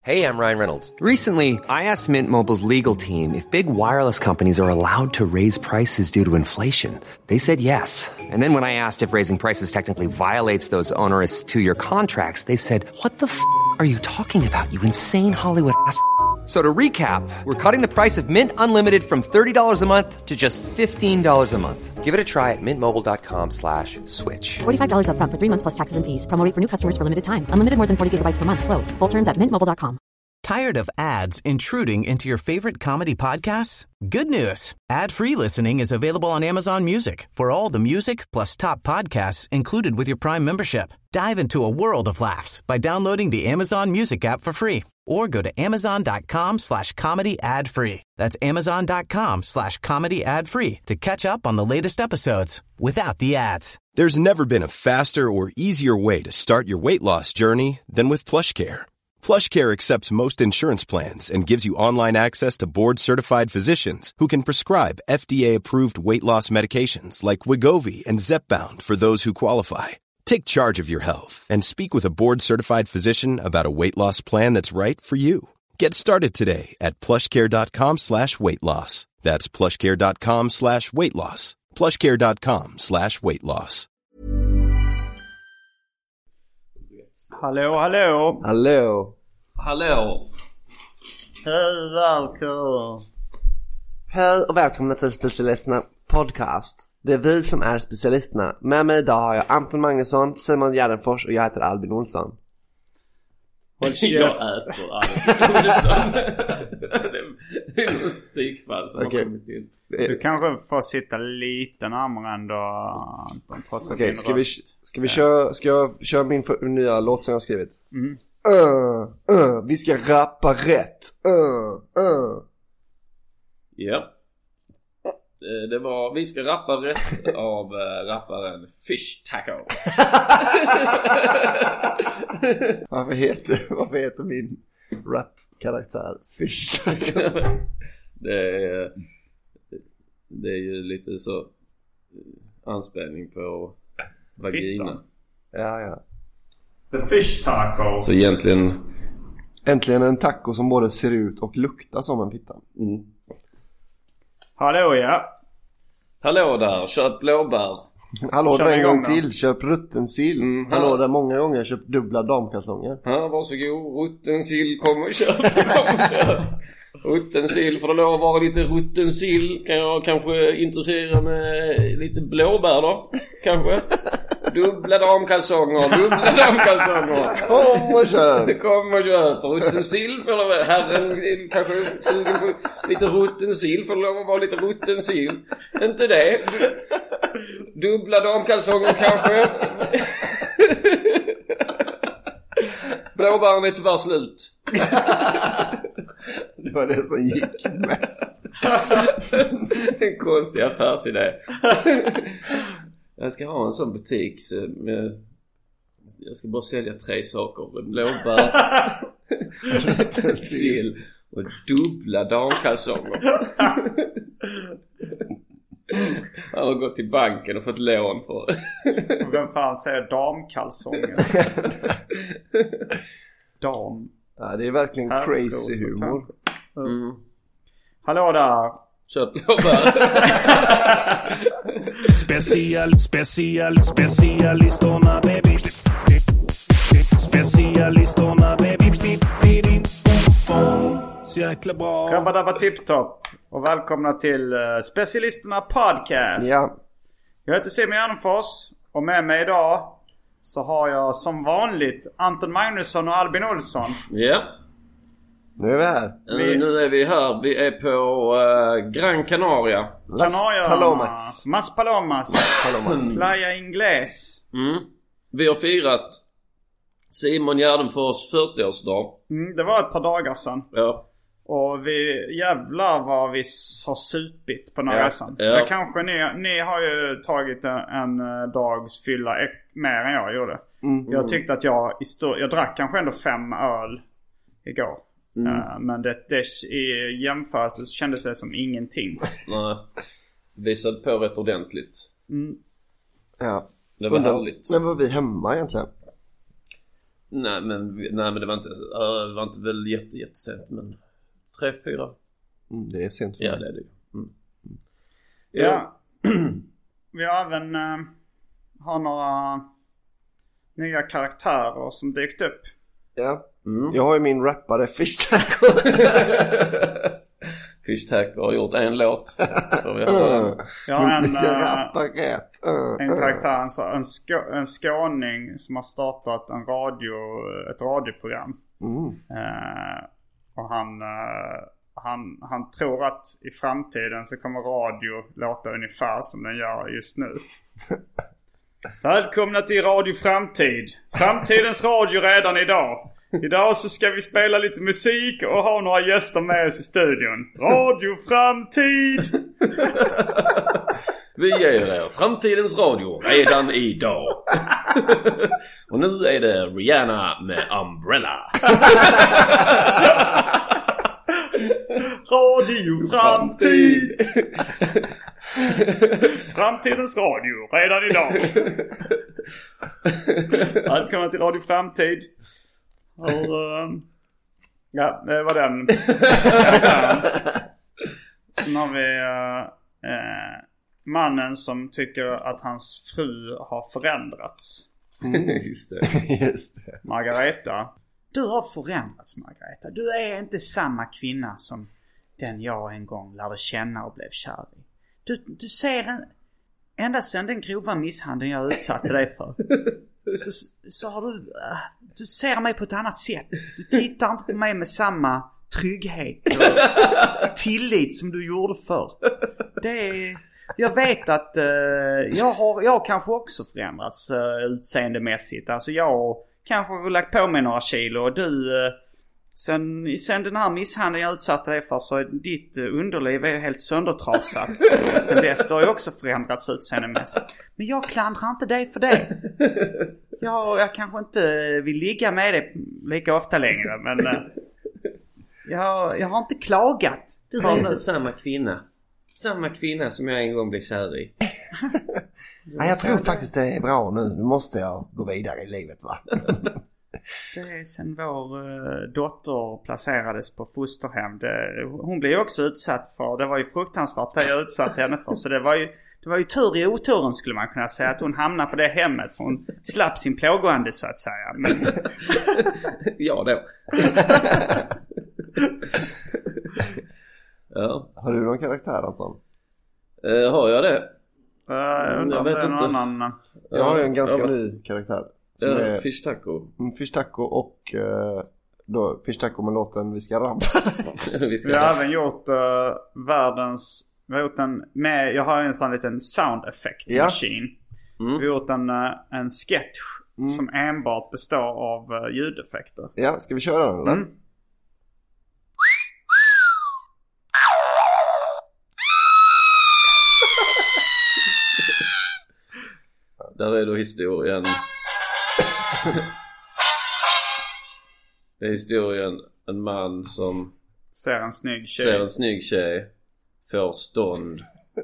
Hey, I'm Ryan Reynolds. Recently, I asked Mint Mobile's legal team if big wireless companies are allowed to raise prices due to inflation. They said yes. And then when I asked if raising prices technically violates those onerous two-year contracts, they said, "What the f*** are you talking about, you insane Hollywood ass?" So to recap, we're cutting the price of Mint Unlimited from $30 a month to just $15 a month. Give it a try at mintmobile.com/switch. $45 up front for 3 months plus taxes and fees. Promo rate for new customers for limited time. Unlimited more than 40 gigabytes per month. Slows full terms at mintmobile.com. Tired of ads intruding into your favorite comedy podcasts? Good news. Ad-free listening is available on Amazon Music for all the music plus top podcasts included with your Prime membership. Dive into a world of laughs by downloading the Amazon Music app for free or go to amazon.com/comedy ad-free. That's amazon.com/comedy ad-free to catch up on the latest episodes without the ads. There's never been a faster or easier way to start your weight loss journey than with PlushCare. PlushCare accepts most insurance plans and gives you online access to board-certified physicians who can prescribe FDA-approved weight loss medications like Wegovy and Zepbound for those who qualify. Take charge of your health and speak with a board-certified physician about a weight loss plan that's right for you. Get started today at plushcare.com/weightloss. That's plushcare.com/weightloss. plushcare.com/weightloss. Hallå, hallå. Hallå. Hallå. Hej, välkommen. Hej och välkomna till Specialisterna podcast. Det är vi som är specialisterna. Med mig idag har jag Anton Magnusson, Simon Gärdenfors och jag heter Albin Olsson. Jag äter Albin Olsson. Det är något stykfall som har kommit in. Du kanske får sitta lite närmare ändå, Anton, trots att Okej, ska jag köra min nya låt som jag har skrivit? Mm. Vi ska rappa rätt. Ja. Det var Vi ska rappa rätt av rapparen Fish Taco. Varför heter min rap-karaktär Fish Taco? Det är ju lite så anspelning på vagina. Ja. The Fish Taco. Så egentligen äntligen en taco som både ser ut och luktar som en fitta. Mm. Hallå, ja. Hallå där, köp blåbär. Hallå där en gång till, köp rutten sill. Hallå där många gånger, köp dubbla damkalsonger. Ja, varsågod, rutten sill, kom och köp. Rutten sill, för det lov att vara lite rutten sill. Kan jag kanske intressera mig lite blåbär då, kanske. Dubbla damkalsonger. Kom och köp. Rutten sill, för herren kanske sugen på lite rutten sill, för det lov att vara lite rutten sill. Inte det. Dubbla damkalsonger kanske. Blåbären är tyvärr slut. Det var det som gick mest. En konstig affärsidé. Jag ska ha en sån butik jag ska bara sälja 3 saker: blåbär, sill och dubbla damkalsonger. Han har gått till banken och fått lån för. Vem fan säger damkalsonger? Dam. Ja, det är verkligen crazy humor. Hallå där. Köp blåbär. Specialistorna baby. Specialistorna baby. Så jäkla bra. Krabbadabba tipptopp. Och välkomna till Specialisterna podcast. Ja. Jag heter Simon Gärdenfors. Och med mig idag så har jag som vanligt Anton Magnusson och Albin Olsson. Ja. Nu är vi här. Nu är vi här. Vi är på Gran Canaria. Palomas. Mas Palomas. Playa Ingles. Vi har firat Simon Gärdenfors 40-årsdag. Det var ett par dagar sedan. Ja. Och vi jävlar vad vi har supit på den här resan. Ja. Kanske ni har ju tagit en dags fylla mer än jag gjorde. Jag tyckte att jag drack kanske ändå 5 öl igår. Men det i jämförelse så kändes det som ingenting. Nej. Visade på rätt ordentligt. Ja. Det var härligt. När var vi hemma egentligen? Nej men det var inte väl jättesent, men 3-4. Det är sent. Ja, det är det. Ja. Vi har även har några nya karaktärer som dykt upp. Ja. Jag har ju min rappare Fish Taco. Fish Taco har gjort en låt. Jag har Vi ska rappa rätt. en karaktär, en skåning som har startat ett radioprogram. Och han tror att i framtiden så kommer radio låta ungefär som den gör just nu. Välkomna till Radio Framtid. Framtidens radio redan idag. Idag så ska vi spela lite musik och ha några gäster med oss i studion. Radio Framtid. Vi ger er framtidens radio redan idag. Och nu är det Rihanna med Umbrella. Radio Framtid. Framtidens radio redan idag. Välkomna till Radio Framtid. Ja, det var den. Sen har vi mannen som tycker att hans fru har förändrats. Just det. Margareta. Du har förändrats, Margareta. Du är inte samma kvinna som den jag en gång lärde känna och blev kär i. Du ser ända sedan den grova misshandeln jag utsatte dig för. Så har du ser mig på ett annat sätt. Du tittar inte på mig med samma trygghet och tillit som du gjorde förr. Jag vet att jag kanske också förändrats utseendemässigt. Alltså jag kanske har lagt på mig några kilo och du sen den här misshandeln jag utsatte dig för, så ditt underliv är helt söndertrasat. Sen dess har ju också förändrats utseendemässigt. Men jag klandrar inte dig för det. Jag kanske inte vill ligga med dig lika ofta längre, men jag har inte klagat. Du är inte samma kvinna som jag en gång blev kär i. Ja, jag tror faktiskt det är bra nu. Nu måste jag gå vidare i livet, va? Det är sen vår dotter placerades på fosterhem. Hon blev ju också utsatt för. Det var ju fruktansvärt det jag utsatte henne för. Så det var ju tur i oturen, skulle man kunna säga, att hon hamnade på det hemmet. Så hon slapp sin plågande, så att säga. Men... ja då. Ja. Har du någon karaktär, Anton? Har jag det? Jag vet inte. Jag har ju en ganska ny karaktär. Fish Taco. Fish Taco och då Fish Taco med låten Vi ska rampa. Vi har även gjort vi har gjort jag har en sån liten sound effect machine. Så vi har gjort en sketch som enbart består av ljudeffekter. Ja, ska vi köra den eller? Där är då historien. Det är historien en man som ser en snygg tjej, får stånd.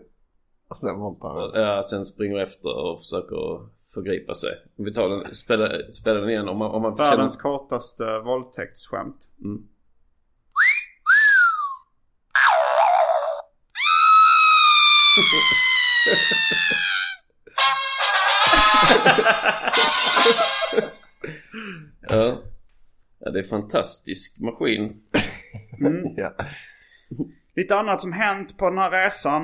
Sen sen springer efter och försöker förgripa sig. Om vi tar den, spelar den igen om man världens kortaste våldtäktsskämt. Ja, det är fantastisk maskin. Ja. Lite annat som hänt på den här resan.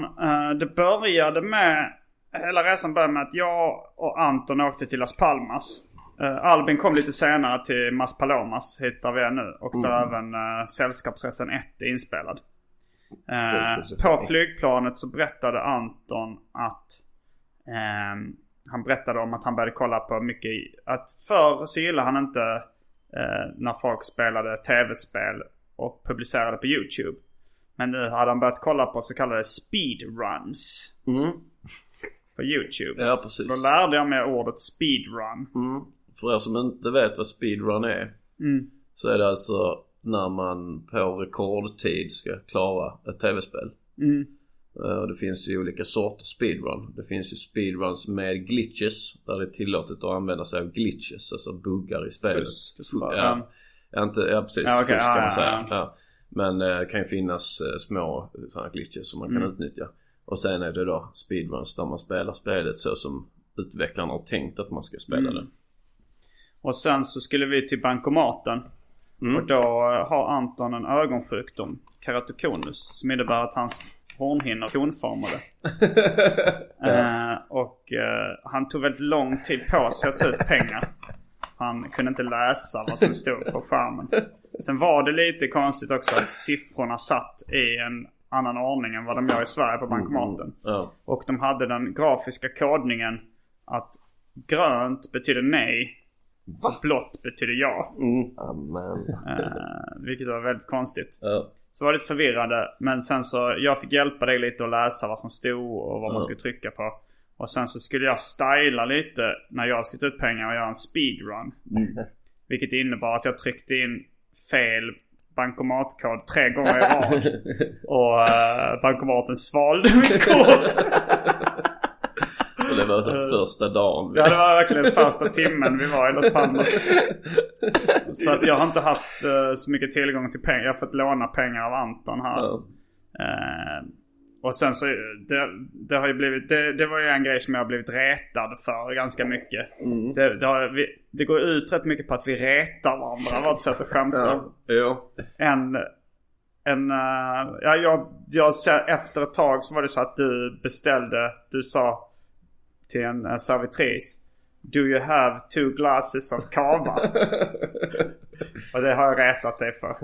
Hela resan började med att jag och Anton åkte till Las Palmas. Albin kom lite senare till Mas Palomas, hittar vi nu. Och där även Sällskapsresan 1 är inspelad. På flygplanet så berättade Anton att han berättade om att han började kolla på mycket, att förr så gillade han inte när folk spelade tv-spel och publicerade på YouTube. Men nu hade han börjat kolla på så kallade speedruns på YouTube. Ja, precis. Då lärde jag mig ordet speedrun. För er som inte vet vad speedrun är, så är det alltså när man på rekordtid ska klara ett tv-spel. Det finns ju olika sorter speedrun. Det finns ju speedruns med glitches, där det är tillåtet att använda sig av glitches, alltså buggar i spelet. Precis, fusk kan man säga. Ja. Men det kan ju finnas små sådana glitches som man kan utnyttja. Och sen är det då speedruns där man spelar spelet så som utvecklarna har tänkt att man ska spela det. Och sen så skulle vi till bankomaten. Och då har Anton en ögonsjukdom, keratokonus, som innebär att hans hornhinnor konformade. Han tog väldigt lång tid på sig att ta ut pengar. Han kunde inte läsa vad som stod på skärmen. Sen var det lite konstigt också att siffrorna satt i en annan ordning än vad de gör i Sverige på bankomaten. Och de hade den grafiska kodningen att grönt betyder nej och blått betyder ja. Vilket var väldigt konstigt. Så var det förvirrande. Men sen så jag fick hjälpa dig lite att läsa vad som stod och vad man skulle trycka på. Och sen så skulle jag styla lite när jag skulle ta ut pengar och göra en speedrun. Vilket innebar att jag tryckte in fel bankomatkod 3 gånger i rad. Och bankomaten svalde mitt kort. Och det var så första dagen. Ja, det var verkligen första timmen vi var i Las Palmas. Så att jag har inte haft så mycket tillgång till pengar. Jag har fått låna pengar av Anton här. Och sen så det har ju blivit det var ju en grej som jag har blivit retad för ganska mycket. Det går ut rätt mycket på att vi retar varandra, vad ett sätt att skämta. Jag efter ett tag så var det så att du sa till en servitris: "Do you have 2 glasses of cava?" Och det har jag rätat dig för.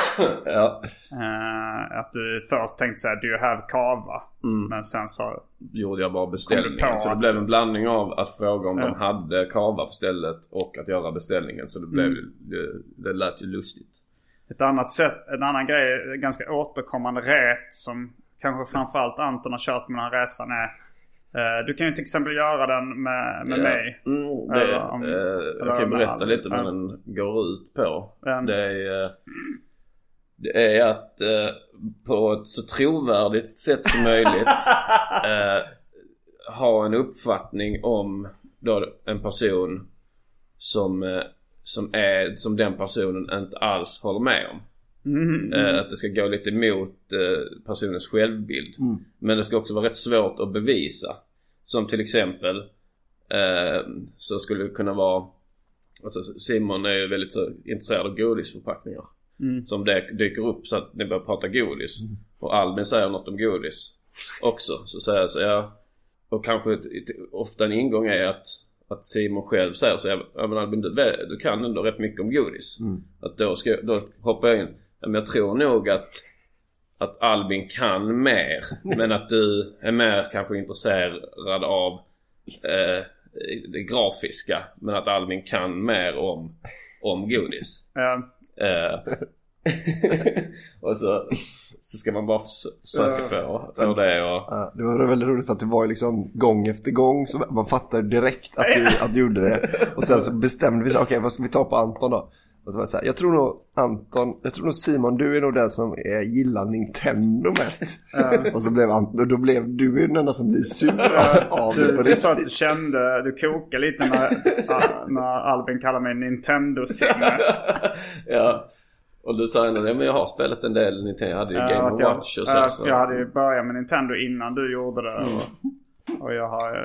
Att du först tänkte säga "Do you have cava?" Men sen så gjorde jag bara beställningen. Så det blev en blandning av att fråga om de hade cava på stället och att göra beställningen. Så det blev det lät ju lustigt. En annan grej, ganska återkommande rät som kanske framförallt Anton har kört med den här resan är: du kan ju till exempel göra den med mig. Jag kan berätta lite vad den går ut på. Det är att på ett så trovärdigt sätt som möjligt ha en uppfattning om då en person som den personen inte alls håller med om. Att det ska gå lite emot personens självbild. Men det ska också vara rätt svårt att bevisa. Som till exempel så skulle det kunna vara, alltså Simon är ju väldigt så intresserad av godisförpackningar. Som det dyker upp så att ni börjar prata godis. Och Albin säger något om godis också. Så säger jag så och kanske ofta en ingång är att Simon själv säger så här: men Albin, du kan ändå rätt mycket om godis. Att då hoppar jag in. Men jag tror nog att Albin kan mer. Men att du är mer kanske intresserad av det grafiska. Men att Albin kan mer om godis. Och så ska man bara försöka få det. Det var väldigt roligt för att det var liksom gång efter gång. Så man fattar direkt att du gjorde det. Och sen så bestämde vi så okej, vad ska vi ta på Anton då? Och så var det så här, jag tror nog Simon, du är nog den som gillar Nintendo mest. Och så blev Anton, och då blev du den enda som blir sur av det. Du sa att du kände, du kokade lite när Albin kallar mig Nintendo-sinne. Ja. Och du sa ändå, men jag har spelat en del Nintendo. Jag hade ju Game & Watch och så. Jag hade ju börjat med Nintendo innan du gjorde det. Och jag har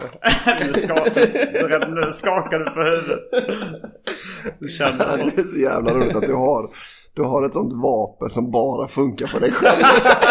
nu skakar du på huvudet. Du känner det är så jävla roligt att du har ett sånt vapen som bara funkar på dig själv.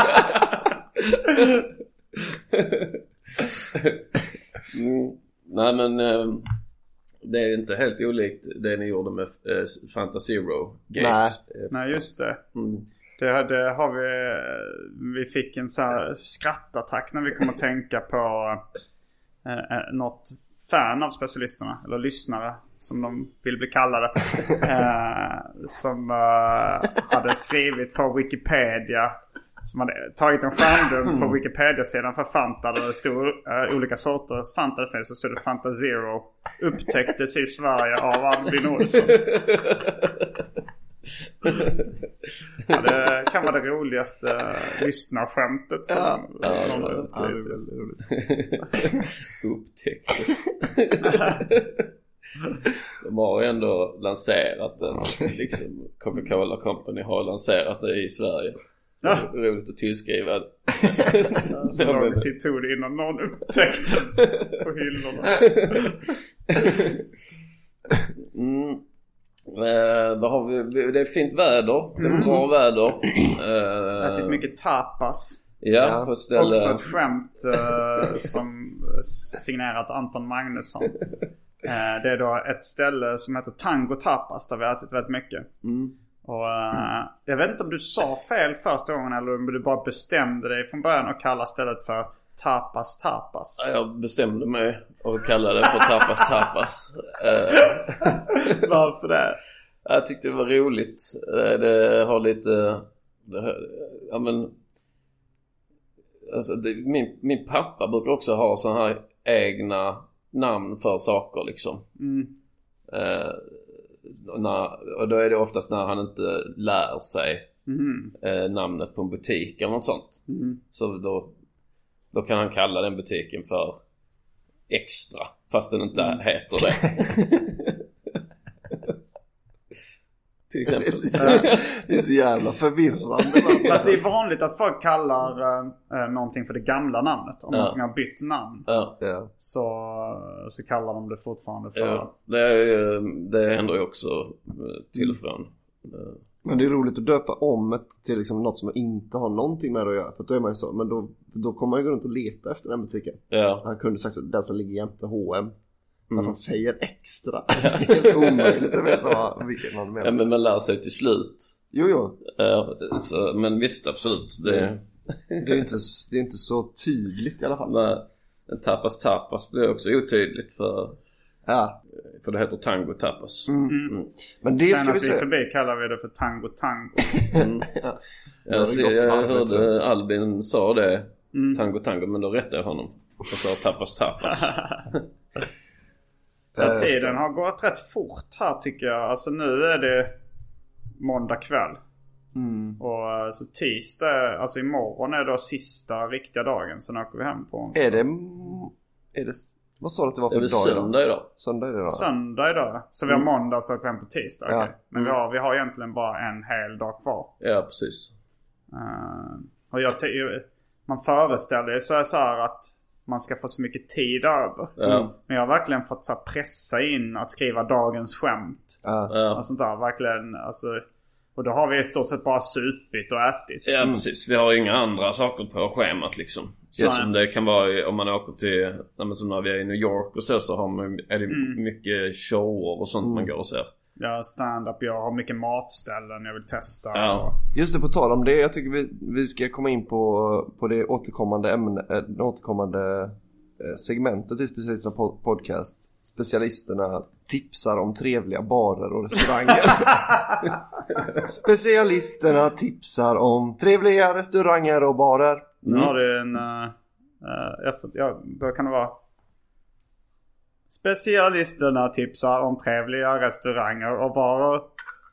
Nej, men det är inte helt olikt det ni gjorde med Fantasero Gate. Nej, just det. Det har vi fick en så här skrattattack när vi kom att tänka på något fan av specialisterna, eller lyssnare som de vill bli kallade, som hade skrivit på Wikipedia, som hade tagit en skärmdump på Wikipedia-sidan för Fanta, där det stod olika sorters Fanta. Det finns, så stod det Fanta Zero upptäcktes i Sverige av Albin Olsson. Ja, det kan vara det roligaste lyssnarskämtet som det är väldigt roligt. Upptäcktes. De har ju ändå lanserat den liksom, Coca-Cola Company har lanserat det i Sverige. Det är roligt att tillskriva det. Lång tid tog det innan någon upptäckte på hyllorna. Vad har vi? Det är fint väder. Det är bra väder. Ätit mycket tapas. Ja, på ett ställe. Också ett skämt som signerat Anton Magnusson. Det är då ett ställe som heter Tango Tapas där vi har ätit väldigt mycket. Och jag vet inte om du sa fel första gången eller om du bara bestämde dig från början och kalla stället för Tapas. Ja, jag bestämde mig och kallade det för Tapas. Varför det? Jag tyckte det var roligt. Det har lite... Ja, men... Alltså, min pappa brukar också ha så här egna namn för saker liksom. Och då är det oftast när han inte lär sig namnet på en butik eller något sånt. Så då kan han kalla den butiken för Extra fast den inte heter det. Till exempel. Det är så jävla förvirrande. Alltså det är vanligt att folk kallar någonting för det gamla namnet. Om någonting har bytt namn. Så kallar de det fortfarande för... Ja, det händer ju också till och från. Men det är roligt att döpa om till liksom något som inte har någonting med det att göra. För då är man ju så. Men då kommer man ju gå runt och leta efter den butiken. Ja. Han kunde sagt att den som ligger jämte H&M. Att han säger Extra. Det är helt omöjligt att veta vilken man menar. Ja, men man lär sig till slut. Jo. Så, men visst, absolut. Det är inte så tydligt i alla fall. Men en tapas blir också otydligt för det heter Tango Tapas. Men det ska vi se. se. Förbi kallar vi det för Tango. Jag hörde Albin sa det. Tango, men då rättade jag honom. Och sa Tapas. Så tiden har gått rätt fort här tycker jag. Alltså nu är det måndag kväll. Och så tisdag, alltså imorgon är då sista riktiga dagen. Sen åker vi hem på onsdag. Är det vad sa du att det var för dag? Det är söndag idag. Söndag idag. Så vi har måndag så åker vi hem på tisdag. Okay. Men vi har egentligen bara en hel dag kvar. Ja, precis. Och man föreställer sig så här att man ska få så mycket tid över. Men jag har verkligen fått så pressa in att skriva dagens skämt. Och sånt där. Verkligen, alltså, och då har vi i stort sett bara supit och ätit. Ja, precis. Vi har inga andra saker på schemat liksom. Så som det kan vara om man åker till, som när vi är i New York och så är det mycket shower och sånt man går och ser. Ja, stand-up. Jag har mycket matställen jag vill testa. Just det, på tal om det. Jag tycker vi ska komma in på det återkommande segmentet i Specialisterna podcast. Specialisterna tipsar om trevliga barer och restauranger. Specialisterna tipsar om trevliga restauranger och barer. Nu har du en... då kan det vara... Specialisterna tipsar om trevliga restauranger och barer.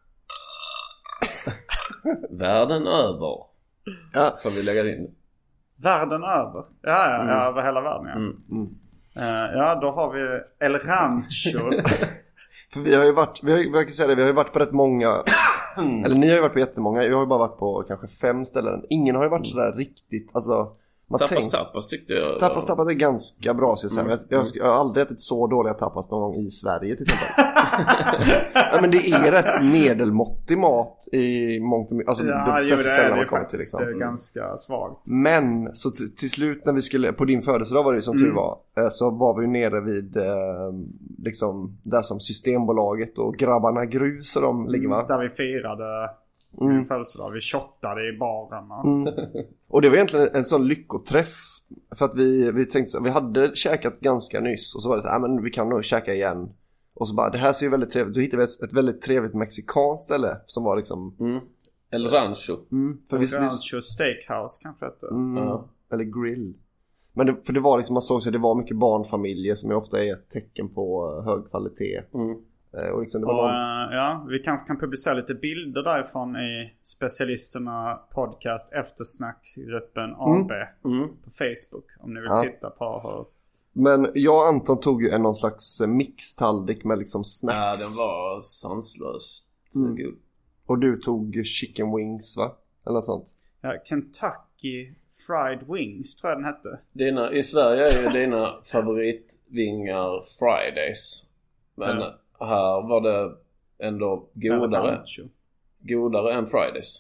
Världen över. Får vi lägga in. Världen över. Ja, över hela världen. Då har vi El Rancho. För vi har ju varit på rätt många. Eller ni har ju varit på jättemånga. Jag har ju bara varit på kanske 5 ställen. Ingen har ju varit sådär riktigt, alltså Tapas tyckte jag. Tapas är ganska bra så jag har aldrig ätit så dåliga tapas någon gång i Sverige till exempel. Men det är rätt medelmåttig mat i mångt och mycket. Alltså de flesta ställen man kommer till liksom. Det är ganska svagt. Men så till slut när vi skulle på din födelsedag var det ju som tur var, så var vi ju nere vid liksom där som Systembolaget och Grabbarna Grus och de ligger, va? Där vi firade min födelsedag. Vi shottade i baren. Och det var egentligen en sån lyckoträff. För att vi tänkte så, vi hade käkat ganska nyss. Och så var det så här, men vi kan nog käka igen. Och så bara, det här ser ju väldigt trevligt. Då hittade vi ett väldigt trevligt mexikanskt ställe. Som var liksom El Rancho. Rancho Steakhouse kanske heter. Eller grill. Men för det var liksom, man såg så det var mycket barnfamiljer. Som ju ofta är ett tecken på hög kvalitet. Och liksom det var ja, vi kanske kan publicera lite bilder därifrån i Specialisterna podcast eftersnacksgruppen AB på Facebook om ni vill titta på hur. Men jag och Anton tog ju någon slags mixtallrik med liksom snacks. Ja, den var sanslöst god. Och du tog chicken wings, va? Eller sånt. Ja, Kentucky Fried Wings tror jag den hette. I Sverige är ju dina favoritvingar Fridays. Men här var det ändå godare än Fridays.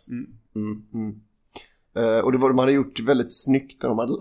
Och det var de hade gjort väldigt snyggt när de hade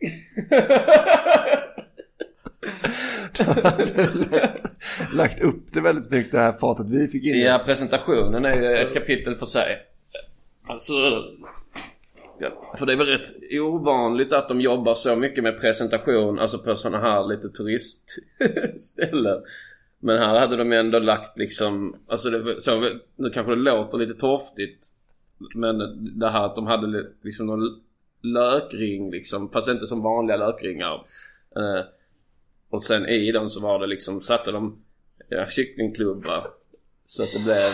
lagt upp det väldigt snyggt, det här fatet vi fick in. Ja, presentationen är ju ett kapitel för sig. Alltså, ja, för det är väl rätt ovanligt att de jobbar så mycket med presentation, alltså på sådana här lite turistställen. Men här hade de ändå lagt liksom, alltså nu kanske det låter lite torftigt, men det här att de hade liksom någon lökring liksom, fast inte som vanliga lökringar. Och sen i dem så var det liksom, satte de kycklingklubbar så att det blev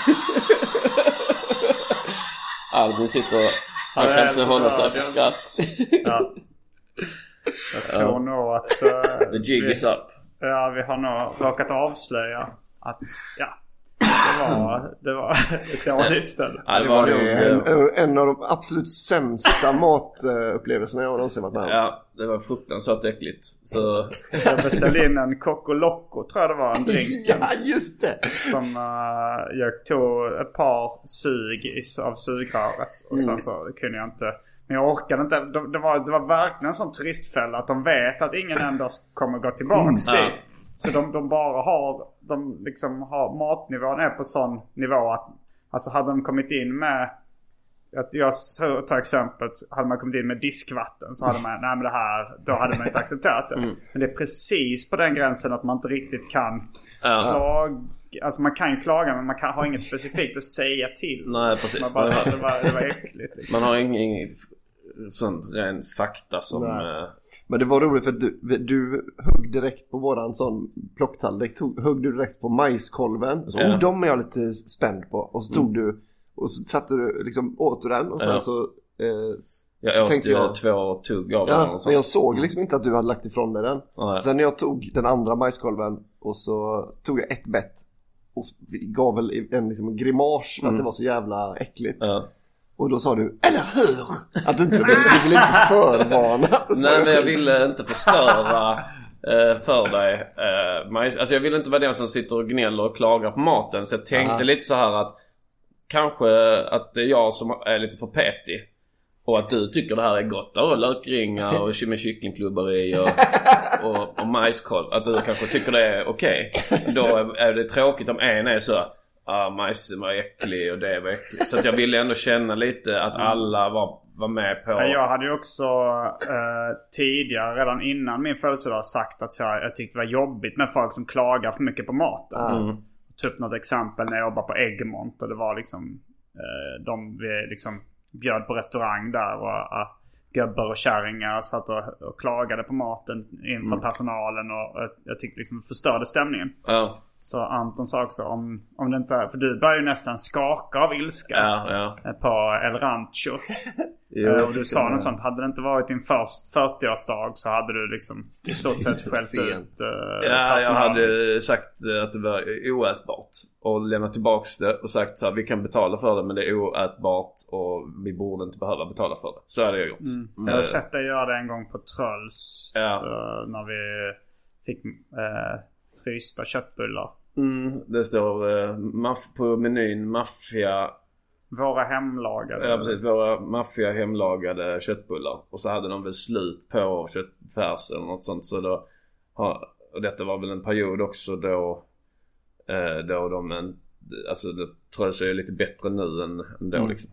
Albin sitter och han kan inte hålla sig för skratt. Ja. Jag tror nog att the jig is up. Ja, vi har nog råkat avslöja att det var ett dåligt ställe. Ja, det var en av de absolut sämsta matupplevelserna jag någonsin varit med om. Ja, det var fruktansvärt äckligt. Så jag beställde in en Coco Loco, tror jag det var, en drink. Ja, just det. Som jag tog ett par sug av sugröret. Och sen så kunde jag inte. Men jag orkade inte. Det var verkligen en sån turistfälla att de vet att ingen ändå kommer gå tillbaks dit. Så de bara har, matnivån är på sån nivå att, alltså hade de kommit in med, jag tar exempel, hade man kommit in med diskvatten så hade man, nej men det här, då hade man inte accepterat det. Men det är precis på den gränsen att man inte riktigt kan klaga, alltså man kan klaga men man har inget specifikt att säga till. Nej, precis. Man bara, det var äckligt. Liksom. Man har ingen sån ren fakta som... Men det var roligt för du högg direkt på våran sån plocktallrik. Högg du direkt på majskolven. Så, de är jag lite spänd på. Och så tog du och så satte du liksom åt du den och sen så jag åt ju 2 tugg av den. Ja, men jag såg liksom inte att du hade lagt ifrån dig den. Sen när jag tog den andra majskolven och så tog jag ett bett och gav väl en liksom grimas för att det var så jävla äckligt. Och då sa du, eller hur? Att du vill inte förvarna. Nej, men jag ville inte förstöra för dig. Alltså jag vill inte vara den som sitter och gnäller och klagar på maten. Så jag tänkte lite så här att kanske att det är jag som är lite för petig. Och att du tycker det här är gott. Och lökringar och med kycklingklubbar i och majskolv. Att du kanske tycker det är okej. Då är det tråkigt om en är så... majsen var äcklig och det var äckligt. Så att jag ville ändå känna lite att alla var med på... Jag hade ju också tidigare, redan innan min födelsedag, sagt att jag tyckte det var jobbigt med folk som klagar för mycket på maten. Typ något exempel när jag jobbade på Egmont och det var liksom de liksom bjöd på restaurang där och gubbar och kärringar satt och klagade på maten inför personalen och jag tyckte liksom förstörde stämningen. Så Anton sa också om det inte, för du börjar ju nästan skaka av ilska på El Rancho. Och du sa något sånt, hade det inte varit din 40-årsdag så hade du liksom i stort sett skällt ut jag hade sagt att det var oätbart och lämnat tillbaks det och sagt så här, vi kan betala för det men det är oätbart och vi borde inte behöva betala för det. Så hade jag gjort. Jag har sett dig göra det en gång på Trölls när vi fick frysta köttbullar. Det står på menyn maffia. Våra hemlagade. Ja, precis. Våra maffia hemlagade köttbullar. Och så hade de väl slut på köttfärs eller något sånt. Så då, och detta var väl en period också då de... Alltså det tror jag är lite bättre nu än då liksom.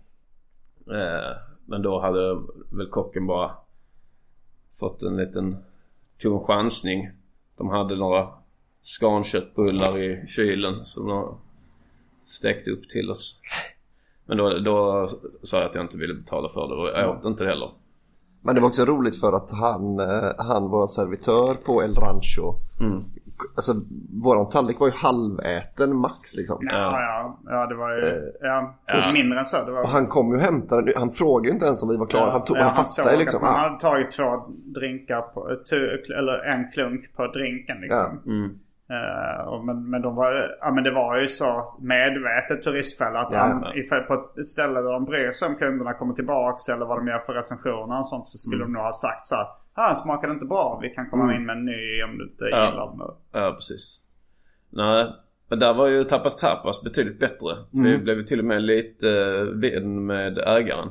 Men då hade väl kocken bara fått en liten tom chansning. De hade några skanköttbullar i kylen som de stäckte upp till oss. Men då sa jag att jag inte ville betala för det och jag åt inte heller. Men det var också roligt för att han var servitör på El Rancho. Alltså våran tallrik var ju halväten max liksom. Ja, det var ju mindre än så. Det var... Och han kom ju och hämtade, han frågade ju inte ens om vi var klara. Han fattade liksom. Han hade tagit 2 drinkar eller en klunk på drinken liksom. Men det var ju så medvetet turistfälla att ifall på ett ställe där de bryr sig om kunderna kommer tillbaks eller vad de gör för recensioner och sånt, så skulle de nog ha sagt så att han smakade inte bra, vi kan komma in med en ny om du inte gillar den. Ja, precis. Nej, men där var ju Tapas betydligt bättre. Vi blev till och med lite vän med ägaren.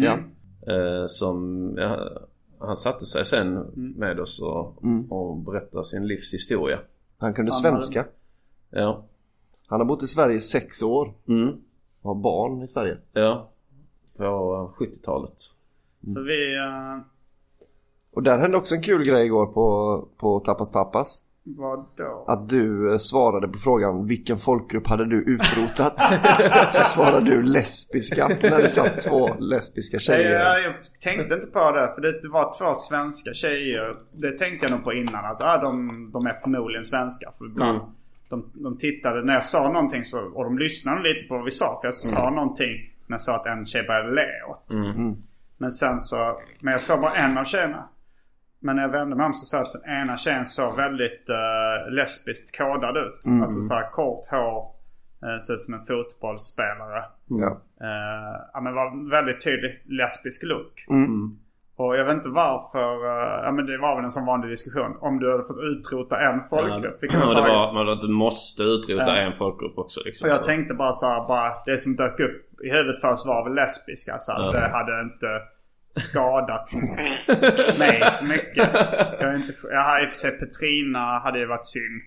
Han satte sig sen med oss och berättade sin livshistoria. Han kunde svenska. Ja. Han har bott i Sverige 6 år. Och har barn i Sverige. Ja, på 70-talet. Så vi... Och där hände också en kul grej igår på Tapas. Vad då? Att du svarade på frågan vilken folkgrupp hade du utrotat? Så svarade du lesbiska när det satt 2 lesbiska tjejer. Jag tänkte inte på det, för det var 2 svenska tjejer. Det tänkte jag nog på innan, att de är förmodligen svenska. För ibland de tittade när jag sa någonting och de lyssnade lite på vad vi sa. För jag sa någonting när jag sa att en tjej började le åt. Men jag såg bara en av tjejerna. Men när jag vände mig om så att den ena tjejen såg väldigt lesbiskt kodad ut. Alltså så här kort hår, ser ut som en fotbollsspelare. Men var väldigt tydlig lesbisk look. Och jag vet inte varför, men det var väl en sån vanlig diskussion. Om du hade fått utrota en folkgrupp. Man att du måste utrota en folkgrupp också liksom. Och jag tänkte bara så här, det som dök upp i huvudet först var väl lesbiska. Så att det hade inte skadat mig så mycket. Jag har i och för sig Petrina hade ju varit synd.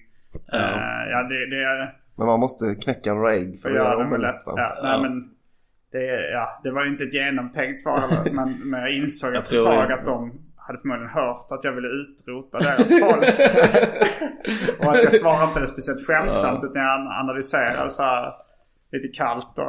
Men man måste knäcka några ägg för att göra dem lätt. Men det var ju inte ett genomtänkt svar. Men jag insåg efter ett tag att de hade förmodligen hört att jag ville utrota deras folk. Och att jag svarade inte det speciellt skämtsamt, utan jag analyserade så här lite kallt.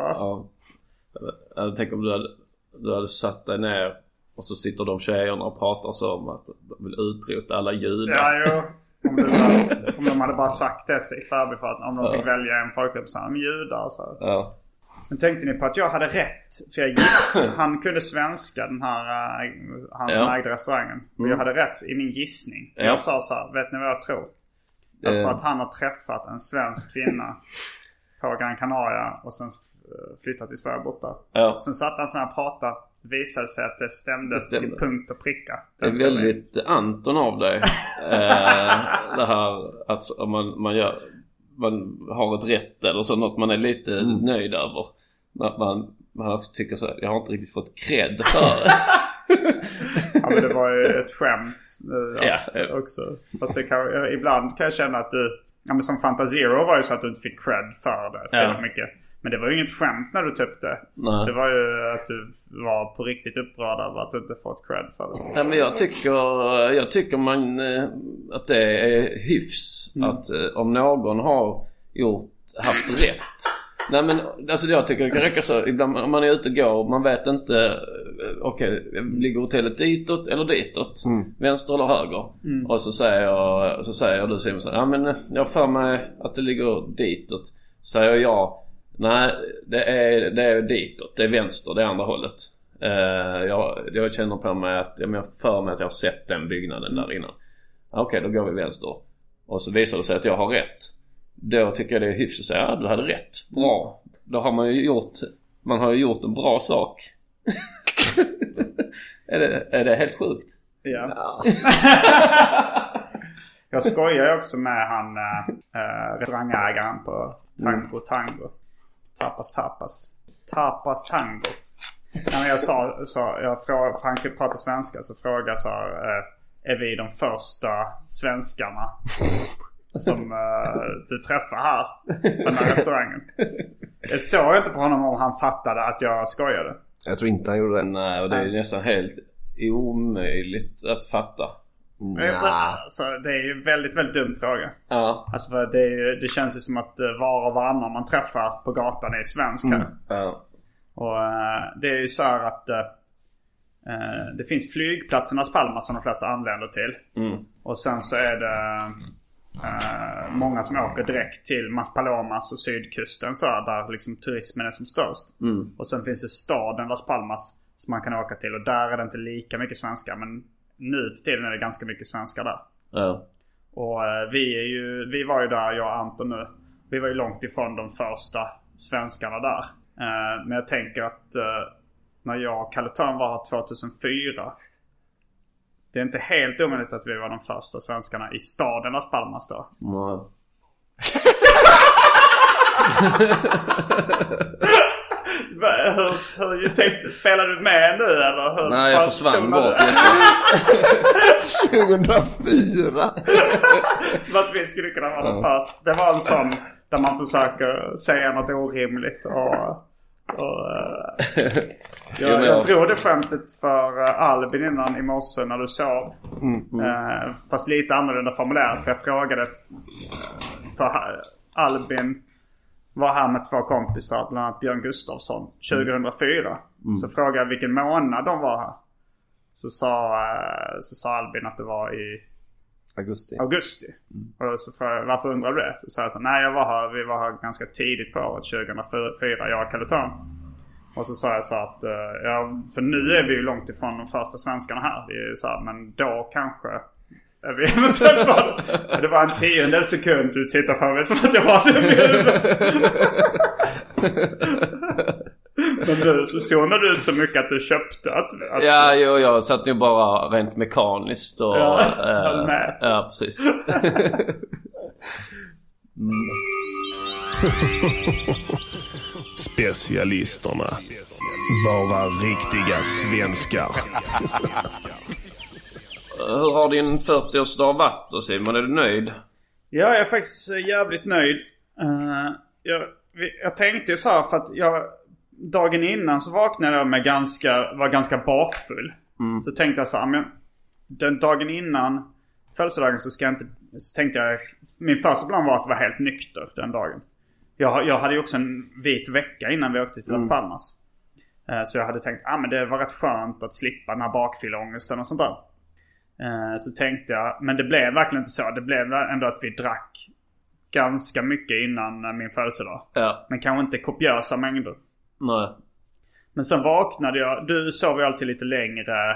Jag tänker om du hade satt dig ner och så sitter de tjejerna och pratar så om att de vill utrota alla judar. Ja, jo. Om de hade bara sagt det i förbifart, om de fick välja en folkgrupp så här, judar och så här. Ja. Men tänkte ni på att jag hade rätt? För han kunde svenska, den här han som ägde restaurangen. Och jag hade rätt i min gissning. Jag sa så här, vet ni vad jag tror? Jag tror att han har träffat en svensk kvinna på Gran Canaria och sen flyttat till Sverige borta. Sen satt han så här och pratade. Visade sig att det stämde till punkt och pricka. Det är väldigt Anton av dig. Det här att om man har ett rätt eller så, något man är lite nöjd över. Man också tycker så här, jag har inte riktigt fått cred för det. Ja, men det var ju ett skämt också. Fast ibland kan jag känna att men som Fanta Zero var ju så att du inte fick cred för det tillräckligt mycket. Men det var ju inget skämt när du tyckte. Det var ju att du var på riktigt upprörd över att du inte fått cred för det. Ja, men jag tycker att det är hyfs att om någon har haft rätt. Nej, men alltså jag tycker det kan räcka så. Ibland om man är ute och går, man vet inte, ligger hotellet ditåt eller ditåt, vänster eller höger. Och så säger du Simon, ja men jag får mig att det ligger ditåt. Säger jag, nej, det är ditåt, det är vänster, det är andra hållet. Jag känner på mig att jag för mig att jag har sett den byggnaden där innan. Okej, då går vi vänster. Och så visar det sig att jag har rätt. Då tycker jag det är hyfsat att säga, ja, du hade rätt. Bra. Då har man har ju gjort en bra sak. Är det helt sjukt? Ja. Jag skojar också med han restaurangägaren på Tango. Tapas Tango. När jag frågade, han kunde prata svenska, så frågade jag är vi de första svenskarna som du träffar här på den här restaurangen? Jag såg inte på honom om han fattade att jag skojade. Jag tror inte han gjorde det. Nej, och det är nästan helt omöjligt att fatta. Så det är ju väldigt, väldigt dum fråga. Ja. Alltså för det känns ju som att var och varannan man träffar på gatan är svensk här. Ja. Och det är ju så här att Det finns flygplatsen Las Palmas som de flesta anländer till. Och sen så är det många som åker direkt till Maspalomas och sydkusten så där liksom turismen är som störst. Och sen finns det staden Las Palmas som man kan åka till, och där är det inte lika mycket svenskar, men nu för tiden är det ganska mycket svenskar där. Och vi var ju där, jag och Anton nu. Vi var ju långt ifrån de första svenskarna där. Men jag tänker att när jag och Kalle Törn var här 2004, det är inte helt omöjligt att vi var de första svenskarna i staden Las Palmas då. Hur tänkte, spelar du med nu eller? Nej, jag försvann bort. 2004. Som att vi skulle kunna vara de första. Det var en sån där man försöker säga något orimligt jag drog det skämtet för Albin innan i morse när du sov. Fast lite annorlunda formulerat. För jag frågade för Albin var här med 2 kompisar, bland annat Björn Gustafsson 2004. Så frågade jag vilken månad de var här. Så sa Albin att det var i augusti. Och så frågade jag, varför undrar du det? Så sa jag så, nej vi var här ganska tidigt på året 2004, jag och Kalle Törn. Och så sa jag så att för nu är vi ju långt ifrån de första svenskarna här. Det är ju så här, men då kanske är vi eventuellt var det var en 10:e sekund du tittar på mig som att jag var det Men du så zonade du ut så mycket att du köpte att Ja, jag satt ju bara rent mekaniskt och höll med. Ja, precis. Specialisterna. Bara riktiga svenskar. Hur har din 40-årsdag varit då, Simon? Är du nöjd? Ja, jag är faktiskt jävligt nöjd. Jag tänkte ju så här, för att dagen innan så vaknade jag var ganska bakfull. Så tänkte jag så här, men den dagen innan födelsedagen så tänkte jag, min första plan var att vara helt nykter den dagen. Jag hade ju också en vit vecka innan vi åkte till Las Palmas. Så jag hade tänkt, men det var rätt skönt att slippa den här bakfylleångesten och sånt där. Så tänkte jag, men det blev verkligen inte så. Det blev ändå att vi drack ganska mycket innan min födelsedag. Men kanske inte kopiösa mängder. Nej. Men sen vaknade jag. Du sov ju alltid lite längre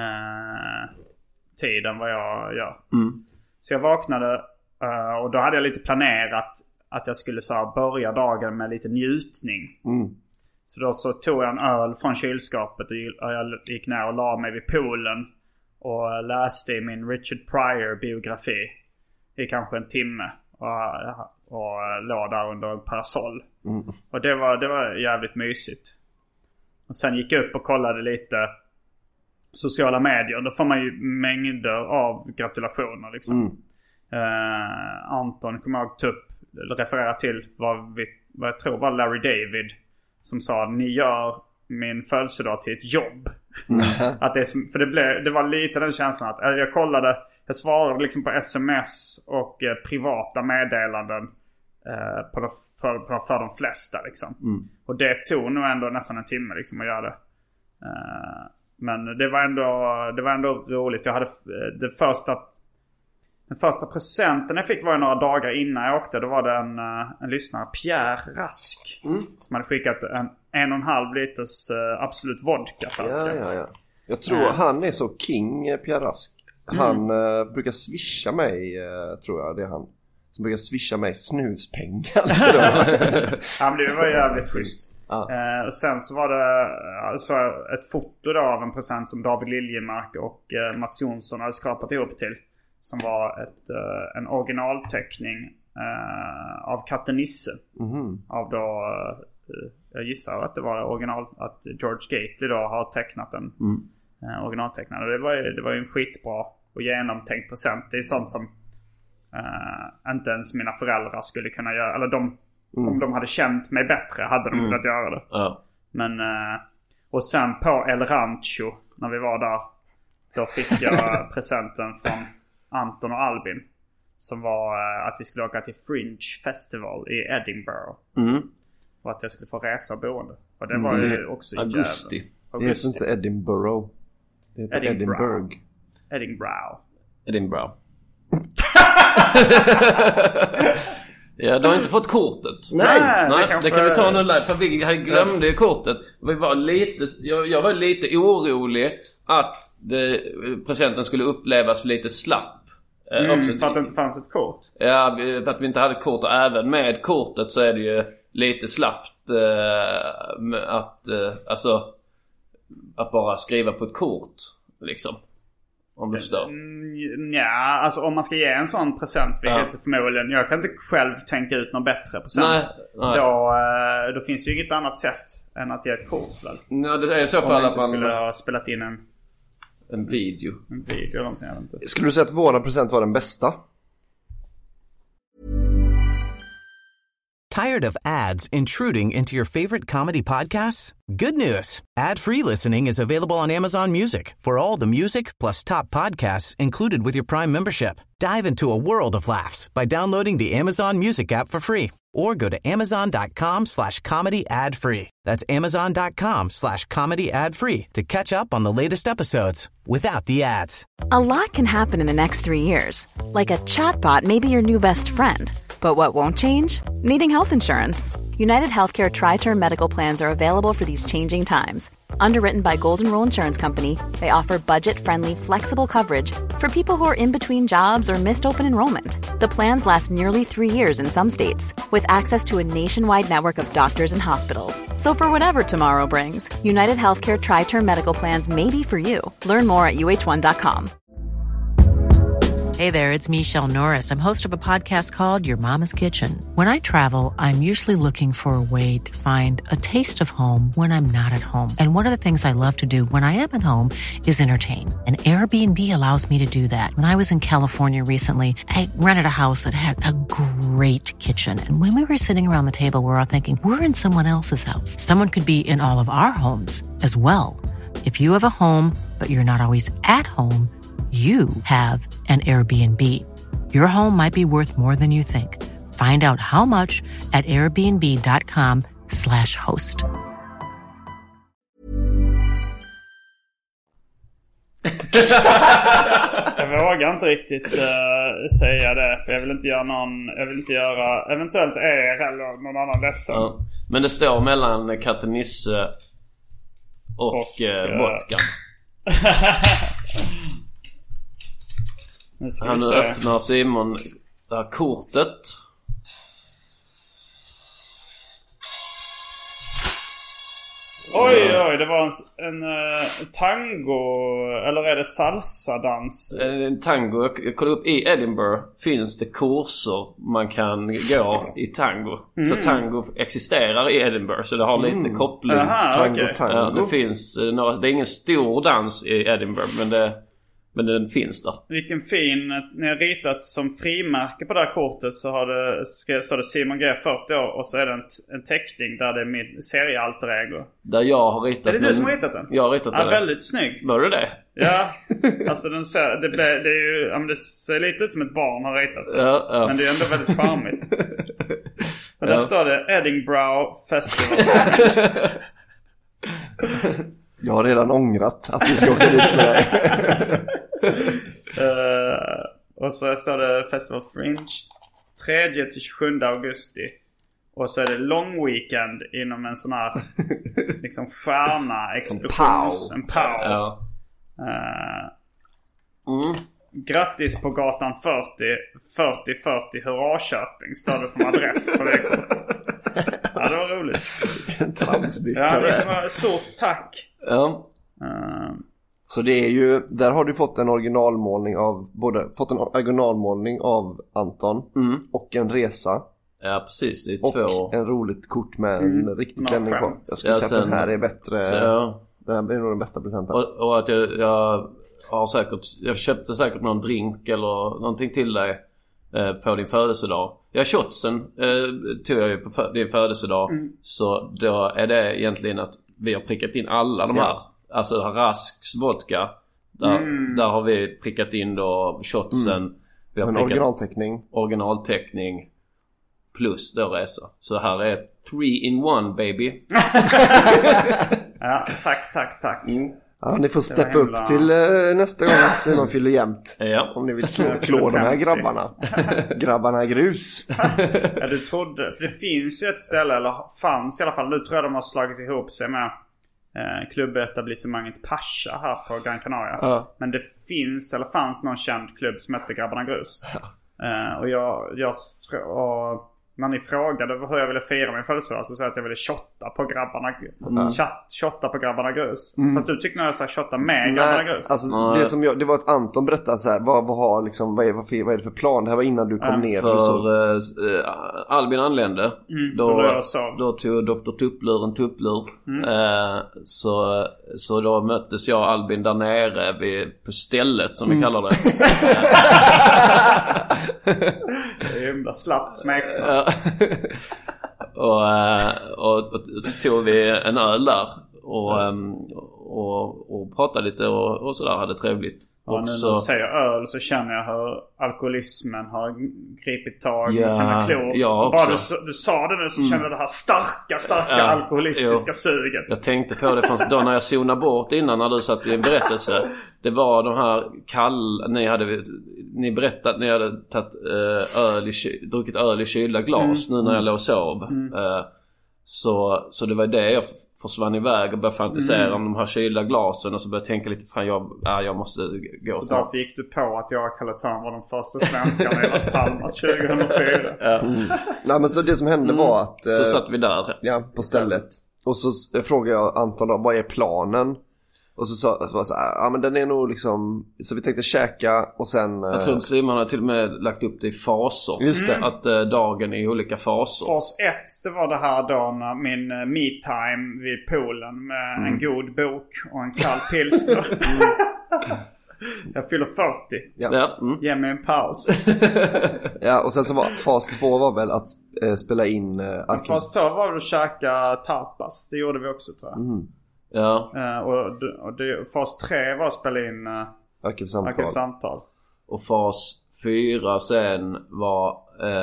tid än vad jag gör. Så jag vaknade och då hade jag lite planerat att jag skulle börja dagen med lite njutning. Så då så tog jag en öl från kylskåpet och jag gick ner och la mig vid poolen och läste i min Richard Pryor biografi i kanske en timme och låg där under en parasoll. Och det var jävligt mysigt. Och sen gick jag upp och kollade lite sociala medier. Då får man ju mängder av gratulationer liksom. Anton kommer jag referera till vad jag tror var Larry David som sa, ni gör min födelsedag till ett jobb. Att för det var lite den känslan att jag svarade liksom på sms och privata meddelanden för de flesta liksom. Och det tog nog ändå nästan en timme liksom att göra det. Men det var ändå roligt. Jag hade den första presenten jag fick var några dagar innan jag åkte. Då var det en lyssnare, Pierre Rask, som hade skickat en 1,5 liters Absolut vodkaflaska. Ja. Jag tror han är så king, Pierre Rask. Han brukar swisha mig, tror jag. Det är han som brukar swisha mig snuspengar. Ja, men det var jävligt schysst. Och sen så var det ett foto då av en present som David Liljemark och Mats Jonsson hade skrapat ihop till. Som var en originalteckning av katten Nisse. Av då, jag gissar att det var att George Gately då har tecknat den originaltecknad. Och det var ju en skitbra och genomtänkt present. Det är sånt som inte ens mina föräldrar skulle kunna göra. Eller om de hade känt mig bättre hade de kunnat göra det. Men och sen på El Rancho när vi var där, då fick jag presenten från Anton och Albin, som var att vi skulle åka till Fringe Festival i Edinburgh. Och att jag skulle få resa och boende. Och det var ju också augusti. Det heter inte Edinburgh. Det heter Edinburgh. Edinburgh. Ja, du har inte fått kortet. Nej, det kan vi ta nu live. För vi glömde kortet. Vi var jag var lite orolig att presenten skulle upplevas lite slapp. Också, för att det inte fanns ett kort. Ja, för att vi inte hade kort. Och även med kortet så är det ju lite slappt att bara skriva på ett kort liksom. Om du förstår. Ja, alltså om man ska ge en sån present, vilket förmodligen, jag kan inte själv tänka ut någon bättre present. Nej. Då finns det ju inget annat sätt än att ge ett kort väl? Ja, det är i så fall att man skulle ha spelat in en video. En video eller någonting, jag vet inte. Skulle du säga att våran present var den bästa? Tired of ads intruding into your favorite comedy podcasts? Good news. Ad-free listening is available on Amazon Music for all the music plus top podcasts included with your Prime membership. Dive into a world of laughs by downloading the Amazon Music app for free or go to amazon.com/comedy ad-free. That's amazon.com/comedy ad-free to catch up on the latest episodes without the ads. A lot can happen in the next 3 years. Like a chatbot may be your new best friend. But what won't change? Needing health insurance. United Healthcare Tri-Term Medical Plans are available for these changing times. Underwritten by Golden Rule Insurance Company, they offer budget-friendly, flexible coverage for people who are in between jobs or missed open enrollment. The plans last nearly 3 years in some states, with access to a nationwide network of doctors and hospitals. So for whatever tomorrow brings, United Healthcare Tri-Term Medical Plans may be for you. Learn more at uh1.com. Hey there, it's Michelle Norris. I'm host of a podcast called Your Mama's Kitchen. When I travel, I'm usually looking for a way to find a taste of home when I'm not at home. And one of the things I love to do when I am at home is entertain. And Airbnb allows me to do that. When I was in California recently, I rented a house that had a great kitchen. And when we were sitting around the table, we were all thinking, we're in someone else's house. Someone could be in all of our homes as well. If you have a home, but you're not always at home, you have an Airbnb. Your home might be worth more than you think. Find out how much at airbnb.com/host. Jag vågar inte riktigt säga det, för jag vill inte göra eventuellt eller någon annan ledsen. Ja. Men det står mellan katten Nisse och vodka. Han öppnar Simon det här kortet. Oj, det var en tango, eller är det salsa-dans? En tango. Jag kollade upp i Edinburgh finns det kurser man kan gå i tango. Så tango existerar i Edinburgh, så det har lite koppling. Tango. Ja, det finns det är ingen stor dans i Edinburgh, men den finns där. Vilken fin. När jag ritat som frimärke på det här kortet så står det Simon G 40 år och så är det en teckning där det är min seriealter ego. Där jag har ritat. Är det du som har ritat den? Jag har ritat den. Väldigt snygg. Var det det? Ja. Alltså det ser lite ut som ett barn har ritat den. Ja. Men det är ändå väldigt charmigt. Och där står det Edinburgh Festival. Jag har redan ångrat att vi ska åka dit med dig. Och så står det Festival Fringe 3-27 augusti. Och så är det long weekend inom en sån här liksom stjärna explosions. En pow. Ja. Grattis på gatan 40 Hurraköping står det som adress på det kortet. Ja, det var roligt. Tramsbytare. Stort tack. Ja. Så det är ju, där har du fått en originalmålning av Anton och en resa. Ja, precis. Det är och 2. en roligt kort med en riktig klänning på. Jag skulle säga att den här är bättre. Den här blir nog den bästa presenten. Och att jag köpte säkert någon drink eller någonting till dig på din födelsedag. Ja, shotsen tog jag ju på din födelsedag. Så då är det egentligen att vi har prickat in alla de här. Alltså Rasks vodka. Där har vi prickat in då shotsen. Vi har en originalteckning. Plus då resa. Så här är 3-in-1 baby. Ja, tack. Ja, ni får steppa upp till nästa gång Simon fyller jämnt. Ja. Om ni vill klå de här grabbarna. Grabbarna grus. Ja, du trodde, för det finns ju ett ställe, eller fanns i alla fall, nu tror jag de har slagit ihop sig med klubbetablissemanget Pasha här på Gran Canaria. Ja. Men det finns, eller fanns någon känd klubb som hette Grabbarna Grus. Och när ni frågade hur jag ville fira min födelsedag så sa jag att jag ville shotta på Grabbarna Grus. Fast du tyckte nog jag sa shotta med Grabbarna Grus. Alltså det som det var att Anton berättade så här, vad är det för plan? Det här var innan du kom ner. För Albin anlände. Då tog Dr. Tupplur en tupplur. Så då möttes jag och Albin där nere på stället som vi kallar det. Det är himla slappt smäkt. och så tog vi en öl där och pratade lite och sådär, hade trevligt. Ja, nu när du säger öl så känner jag hur alkoholismen har gripit tag i sina klor. Ja, bara du sa det nu så kände jag det här starka alkoholistiska suget. Jag tänkte på det från då när jag zonade bort innan när du satt i en berättelse. Det var de här ni berättade att ni hade tagit druckit öl i kylda glas nu när jag låg och sov. Så det var det jag försvann iväg och började fantisera om de här kylda glasen och så började jag tänka lite, fan jag måste gå så snart. därför gick du på att jag och Kalle Törn var de första svenskarna i Las Palmas 2004. Nej, men så det som hände var att så satt vi där. Ja, på stället. Och så frågade jag Anton då, vad är planen? Och så sa jag så här, ja men den är nog liksom, så vi tänkte käka och sen jag tror att Simon har till och med lagt upp det i faser. Just det. Att dagen är i olika faser. Fas 1, det var det här då när min me-time vid poolen med en god bok och en kall pilsner. Jag fyller 40. Ja. Ge mig en paus. Ja, och sen så var fas 2 var väl att spela in fas 2 var att käka tapas. Det gjorde vi också, tror jag. Ja. Och fas 3 var att spela in arkivsamtal. Och fas 4 sen var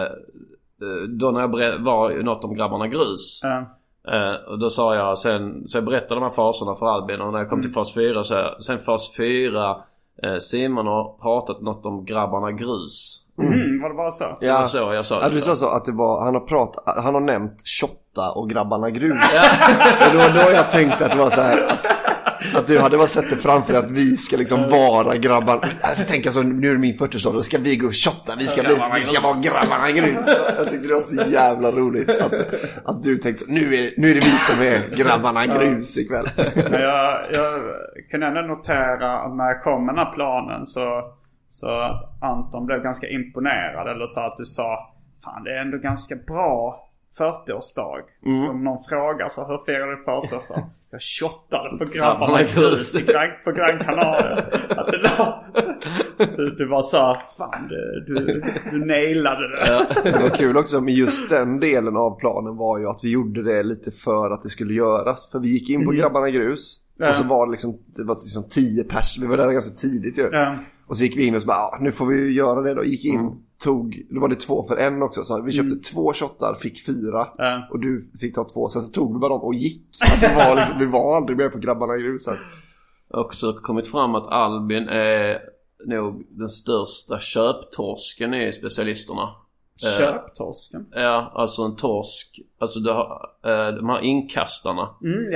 då när jag var något om Grabbarna Grus. Och då sa jag sen, så jag berättade de här faserna för Albin. Och när jag kom till fas 4 så sen fas 4 Simon har pratat något om Grabbarna Grus. Var det bara så? Ja, det var så jag sa det. Du sa så att det var, han har nämnt Shotta och Grabbarna Grus. Och då jag tänkte att det var så här att du hade bara sett det framför dig att vi ska liksom vara grabbarna. Alltså tänka så, nu är det min 40-årsdag, då ska vi gå och shotta, vi ska vara Grabbarna Grus. Jag tyckte det var så jävla roligt att du tänkte så, nu är det vi som är Grabbarna Grus ikväll. Men jag kan ändå notera att när jag kom med den här planen så att Anton blev ganska imponerad. Eller så att du sa, fan det är ändå ganska bra 40-årsdag. Som någon frågar så, hur firar du 40-årsdag? Jag shottade på Grabbarna Grus på Gran Canaria. Att du var så, fan du nailade det. Det var kul också, men just den delen av planen var ju att vi gjorde det lite för att det skulle göras. För vi gick in på Grabbarna Grus. Och så var det liksom 10 pers. Vi var där ganska tidigt ju. Och så gick vi in och så bara, nu får vi ju göra det då. Gick in, då var det 2 för 1 också. Så vi köpte 2 shottar, fick 4. Och du fick ta 2. Sen så tog vi bara dem och gick. Att det var liksom, vi var aldrig mer på Grabbarna Grus. Också kommit fram att Albin är nog den största köptorsken i specialisterna. Köptorsken? Ja, alltså en torsk. Alltså de här inkastarna.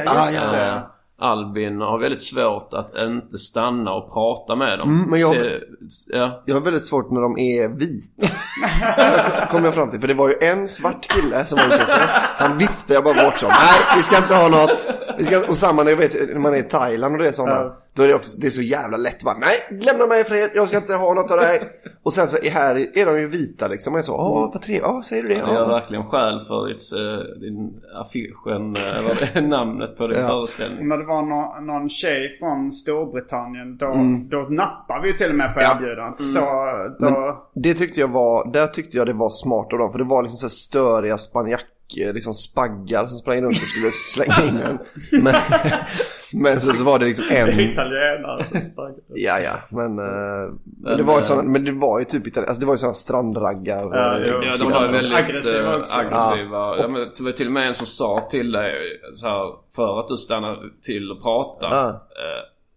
Albin har väldigt svårt att inte stanna och prata med dem. Men jag har väldigt svårt när de är vita. Kom jag fram till. För det var ju en svart kille som var inkastare. Han viftade jag bara bort som, nej, vi ska inte ha något. Och samma när man är i Thailand och det är sådana. Då är det är så jävla lätt bara, nej, lämna mig i fred, jag ska inte ha något av det här. Och sen så här är de ju vita liksom. Och jag så, vad trevligt, säger du det? Jag har verkligen skäl för din affischen, vad är namnet på din föreställning. Men det var någon tjej från Storbritannien, då nappade vi ju till och med på erbjudandet. Så då... Det tyckte jag det var smart av dem. För det var liksom så här störiga liksom spaggar som sprang runt och skulle slänga in en. Men så var det liksom en italienare som spaggar. Ja, men det var ju såna, men det var ju typ alltså det var ju såna strandraggar. De var väldigt aggressiva. Ja, men det var till och med en som sa till dig så här, för att du stannar till och prata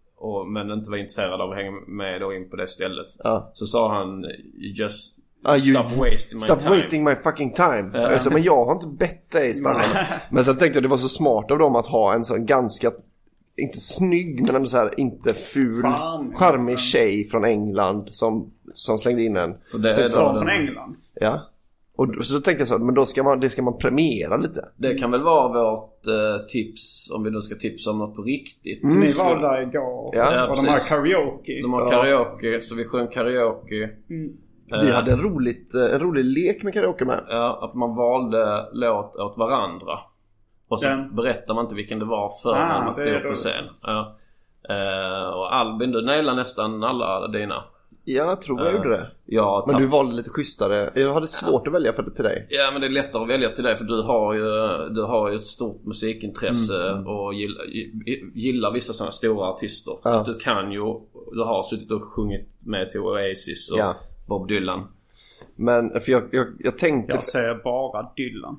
men inte var intresserad av att hänga med då in på det stället. Så sa han just stop wasting my fucking time. Alltså, men jag har inte bett dig stanna. Men sen tänkte jag det var så smart av dem att ha en sån ganska, inte snygg men ändå så här, inte ful, charmig tjej från England som slängde in en. Från England? Ja. Och så då tänkte jag så, men då ska man premiera lite. Det kan väl vara vårt tips, om vi då ska tipsa om något på riktigt. Ni var där igår. Ja, och de har karaoke. De har karaoke, så vi sjöng karaoke. Vi hade en rolig lek med karaoke med. Ja, att man valde låt åt varandra. Och så berättar man inte vilken det var för när man stod på scen. Ja. Och Albin, du nailade nästan alla dina. Jag tror jag gjorde det. Men du valde lite schysstare. Jag hade svårt att välja för det till dig. Ja, men det är lättare att välja till dig för du har ju ett stort musikintresse och gillar vissa sådana stora artister. Att du har suttit och sjungit med till Oasis och Bob Dylan. Men för jag tänkte... Jag säger bara Dylan.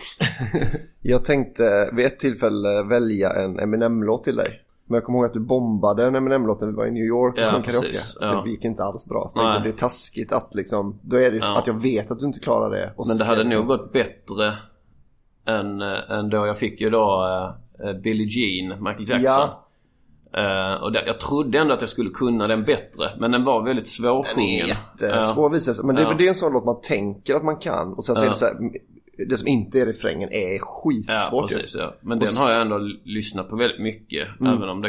Jag tänkte vid ett tillfälle välja en Eminem-låt till dig. Men jag kommer ihåg att du bombade en Eminem-låt när vi var i New York på en karaoke. Det gick inte alls bra. Så tänkte jag, det är taskigt att liksom... Då är det ju att jag vet att du inte klarar det. Och men det hade nog gått bättre än då jag fick ju då Billie Jean, Michael Jackson. Och jag trodde ändå att jag skulle kunna den bättre. Men den var väldigt svårsjungen. Den är jättesvår att visa. Men det är en sån låt man tänker att man kan. Och sen så är det så här... Det som inte är refrängen är skitsvårt. Ja, precis, ja. Men den har jag ändå lyssnat på väldigt mycket. Även om det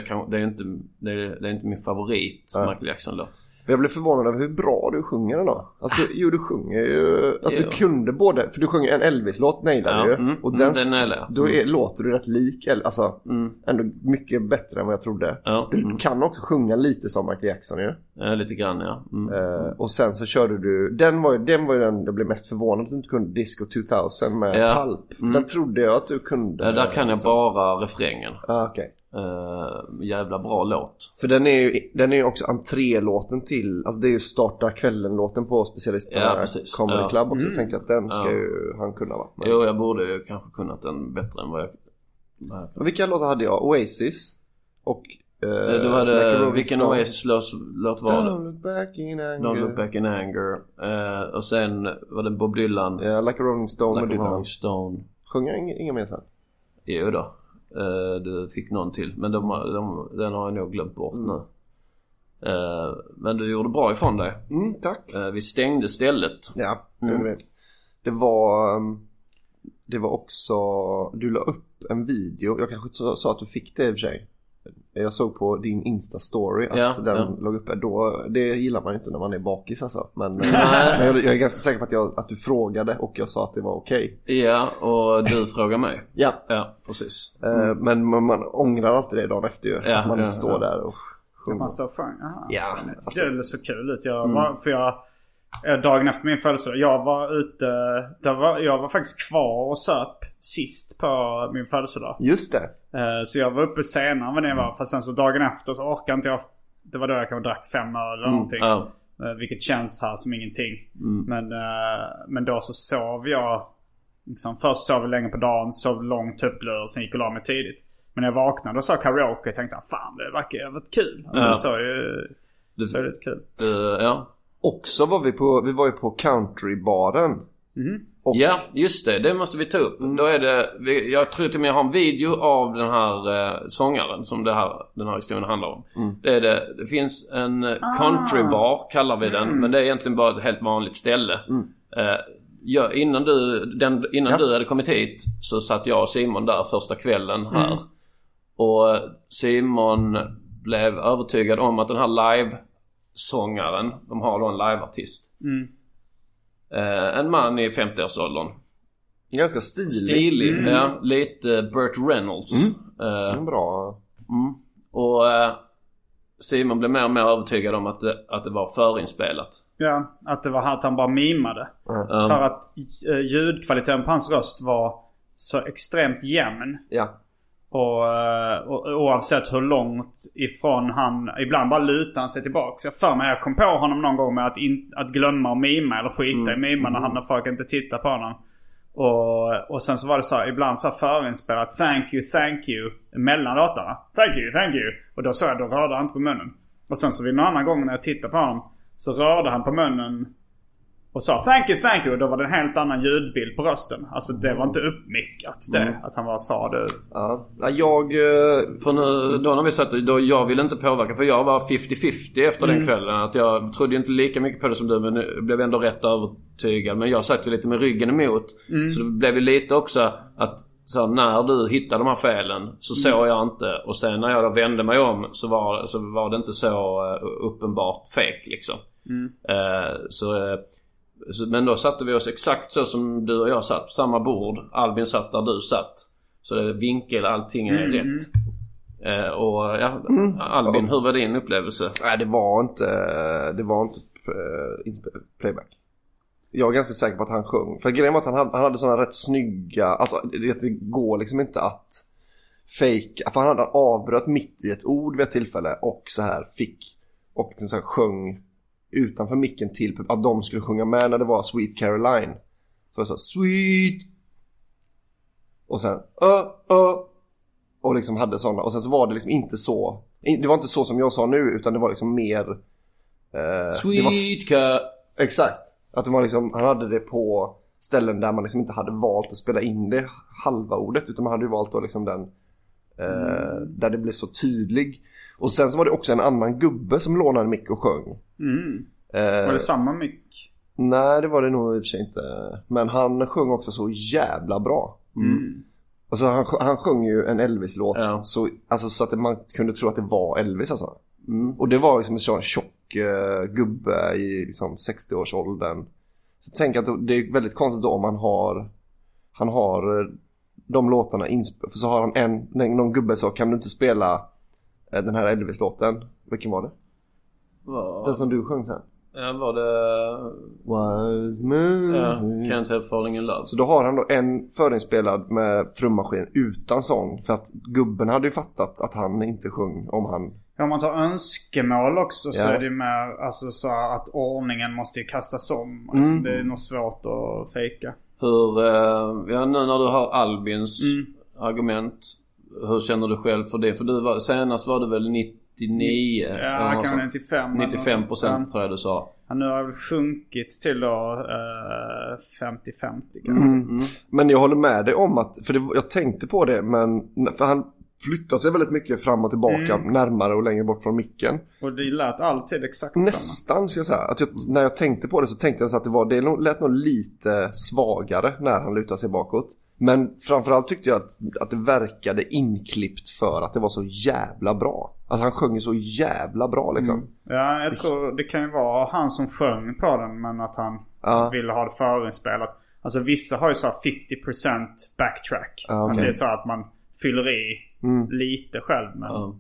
är inte min favorit Michael Jackson då. Jag blev förvånad över hur bra du sjunger den då. Alltså, du sjunger ju... Att du kunde både... För du sjunger en Elvis-låt, nailade du. Och den då låter du rätt lik. Alltså, ändå mycket bättre än vad jag trodde. Du kan också sjunga lite som Michael Jackson ju. Ja, lite grann, ja. Och sen så körde du... Den var ju den jag blev mest förvånad att du inte kunde Disco 2000 med Pulp. Den trodde jag att du kunde. Där kan jag bara refrängen. Okej. Jävla bra låt. För den är ju också entrélåten till, alltså det är ju starta kvällen-låten på specialisterna Comedy Club också. Så tänkte jag att den ska ju han kunna vara. Jo, jag borde ju kanske kunnat den bättre än vad jag. Och vilka låtar hade jag? Oasis och du hade vilken Oasis-låt var det? Don't look back in anger. Don't look back in anger. Och sen var det Bob Dylan. Ja, Like a Rolling Stone. Like a Rolling Stone. Sjunger ingen mer sen? Jo då. Du fick någon till. Men den har jag nog glömt bort nu. Men du gjorde bra ifrån dig. Tack. Vi stängde stället. Ja, det var också... Du la upp en video. Jag kanske sa att du fick det i och för sig. Jag såg på din Insta-story att den låg uppe. Det gillar man inte när man är bakis alltså. Men jag är ganska säker på att du frågade och jag sa att det var okej. Ja, och du frågade mig. Ja, precis. Men man ångrar alltid det dagen efter ju. Att man inte står där och sjunger. Man står och sjunger. Ja. Det är så kul ut. Dagen efter min födelsedag, jag var faktiskt kvar och söp sist på min födelsedag. Just det. Så jag var uppe senare än vad det var. Fast sen så dagen efter så orkade inte jag. Det var då jag kanske drack 5 öl eller någonting. Vilket känns här som ingenting. Men då så sov jag liksom, först sov jag länge på dagen, sov långt upplör, sen gick och la mig tidigt. Men när jag vaknade och sa karaoke, jag tänkte fan det verkar jävligt kul. Alltså, så är det lite kul. Också var vi var ju på countrybaren. Ja, just det måste vi ta upp. Då är det, jag tror till och med jag har en video av den här sångaren som den här historien handlar om. Det finns en countrybar kallar vi den, men det är egentligen bara ett helt vanligt ställe. Innan du hade kommit hit så satt jag och Simon där första kvällen här. Och Simon blev övertygad om att den här live-sångaren, de har då en live-artist. En man i 50-årsåldern. Ganska stilig. Ja, lite Burt Reynolds. Bra. Och Simon blev mer och mer övertygad om att det var förinspelat. Ja, att det var att han bara mimade. För att ljudkvaliteten på hans röst var så extremt jämn. Ja. Och oavsett hur långt ifrån han, ibland bara lutar han sig tillbaka. Så jag kom på honom någon gång med att glömma och mima eller skita i mima när folk inte tittar på honom. Och sen så var det så här, ibland så här förinspelat thank you mellan låtarna. Thank you. Och då sa jag, då rörde han inte på munnen. Och sen så vid någon annan gång när jag tittade på honom så rörde han på munnen och sa thank you. Och då var det en helt annan ljudbild på rösten. Alltså det var inte uppmickat det, att han sa det. Ja, För nu, då när vi satt, då jag ville inte påverka, för jag var 50-50 efter den kvällen. Att jag trodde inte lika mycket på det som du, men blev ändå rätt övertygad. Men jag satt ju lite med ryggen emot. Så det blev ju lite också att så när du hittade de här felen så såg jag inte. Och sen när jag då vände mig om så var det inte så uppenbart fake liksom. Men då satte vi oss exakt så som du och jag satt på samma bord. Albin satt där du satt. Så det vinkel, allting är rätt. Albin, hur var din upplevelse? Nej, det var inte playback. Jag är ganska säker på att han sjöng. För grejen var att han hade såna rätt snygga, alltså det går liksom inte att fake. För han avbröt mitt i ett ord vid ett tillfälle och så här så här sjöng utanför micken till att de skulle sjunga med när det var Sweet Caroline. Så jag sa sweet och sen och liksom hade såna. Och sen så var det liksom inte så, det var inte så som jag sa nu, utan det var liksom mer Sweet Cat. Exakt. Att det var liksom, han hade det på ställen där man liksom inte hade valt att spela in det halva ordet, utan man hade ju valt då liksom den där det blev så tydlig. Och sen så var det också en annan gubbe som lånade mick och sjöng. Var det samma mick? Nej, det var det nog i och för sig inte. Men han sjöng också så jävla bra. Och så han sjöng ju en Elvis-låt så att man kunde tro att det var Elvis alltså. Och det var liksom en sån tjock gubbe i liksom 60-årsåldern. Så jag tänker att det är väldigt konstigt då om han har de låtarna för så har han någon gubbe så kan du inte spela den här Elvis-låten. Vilken var det? Den som du sjöng sen. Ja, var det Wild Moon. Can't Help Falling in Love. Så då har han då en förinspelad med trummaskin utan sång. För att gubben hade ju fattat att han inte sjöng om han... Ja, om man tar önskemål också så är det mer alltså, så att ordningen måste ju kastas om. Alltså, det är nog svårt att fejka. Nu när du har Albins argument, hur känner du själv för det? För senast var det väl 99? Ja, kan 95% tror jag du sa. Han nu har väl sjunkit till då 50-50 kanske. Men jag håller med dig om att, jag tänkte på det, men för han flyttar sig väldigt mycket fram och tillbaka, närmare och längre bort från micken. Och det lät alltid exakt nästan ska jag säga. När jag tänkte på det så tänkte jag så att det lät nog lite svagare när han lutade sig bakåt. Men framförallt tyckte jag att det verkade inklippt för att det var så jävla bra. Alltså han sjöng så jävla bra liksom. Ja, jag tror det kan ju vara han som sjöng på den, men att han ville ha det förinspelat. Alltså vissa har ju så 50% backtrack. Att det är så att man fyller i lite själv. Men...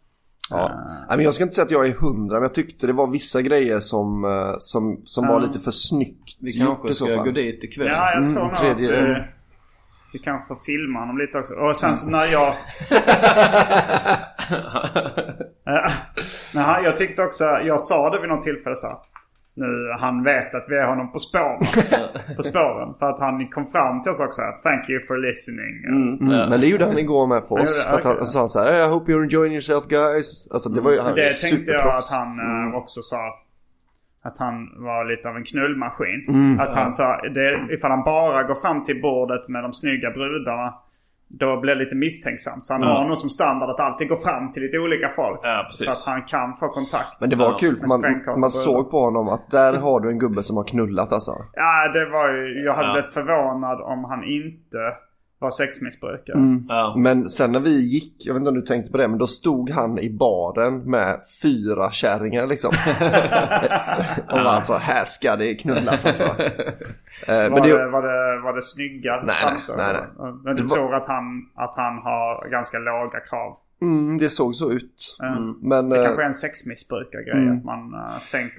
men jag ska inte säga att jag är 100, men jag tyckte det var vissa grejer som var lite för snyggt. Vi kanske ska gå dit ikväll. Ja, jag tror nog vi kanske får filma honom lite också. Och sen så när jag tyckte också, jag sa det vid något tillfälle så här, nu han vet att vi är honom på spåren. För att han kom fram till oss också här, thank you for listening. Men det gjorde han igår med på oss. För att han sa så här, I hope you're enjoying yourself guys. Alltså det var ju det tänkte jag att han också sa. Att han var lite av en knullmaskin. Att han sa, ifall han bara går fram till bordet med de snygga brudarna, då blir det lite misstänksamt. Så han har nog som standard att alltid gå fram till lite olika folk. Så att han kan få kontakt. Men det var kul för man såg på honom att där har du en gubbe som har knullat alltså. Ja, det var ju, jag hade blivit förvånad om han inte var sexmissbrukare. Men sen när vi gick, jag vet inte om du tänkte på det, men då stod han i baren med 4 kärringar liksom. Och alltså, här ska det knullas alltså. Var det snygga? Nej. Men du tror att han har ganska låga krav? Det såg så ut. Men, det kanske är en sexmissbrukargrej att man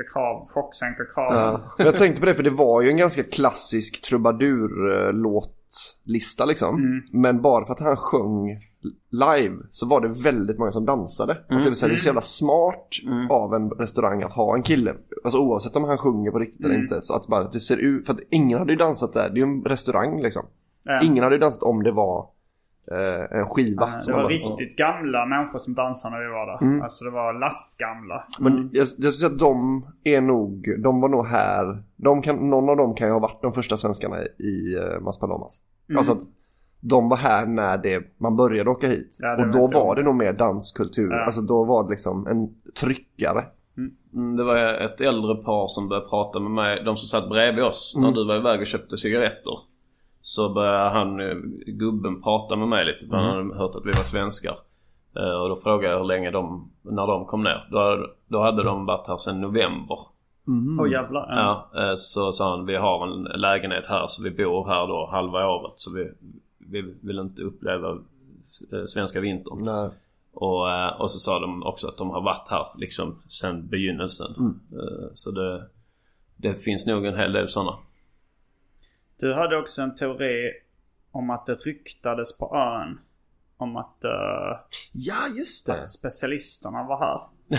sänker krav. Jag tänkte på det, för det var ju en ganska klassisk trubadur-låt låtlista liksom. Men bara för att han sjöng live så var det väldigt många som dansade. Att det är så jävla smart av en restaurang att ha en kille, alltså oavsett om han sjunger på riktigt eller inte, så att bara det ser ut, för att ingen hade ju dansat där. Det är ju en restaurang liksom. Ingen hade ju dansat om det var en skiva. Det var riktigt gamla människor som dansade när vi var där. Alltså det var lastgamla. Men jag skulle säga att de var nog här. Någon av dem kan ju ha varit de första svenskarna i Maspalomas. Alltså att de var här när man började åka hit. Och då var det nog mer danskultur. Alltså då var det liksom en tryckare. Det var ett äldre par som började prata med mig. De som satt bredvid oss när du var iväg och köpte cigaretter. Så började gubben prata med mig lite. Han hade hört att vi var svenskar. Och då frågade jag hur länge när de kom ner. Då hade de varit här sedan november. Jävlar. Ja, så sa han, vi har en lägenhet här så vi bor här då halva året. Så vi vill inte uppleva svenska vintern. Nej. Och så sa de också att de har varit här liksom sedan begynnelsen. Så det finns nog en hel del sådana. Du hade också en teori om att det ryktades på ön om att ja, just det. Att specialisterna var här.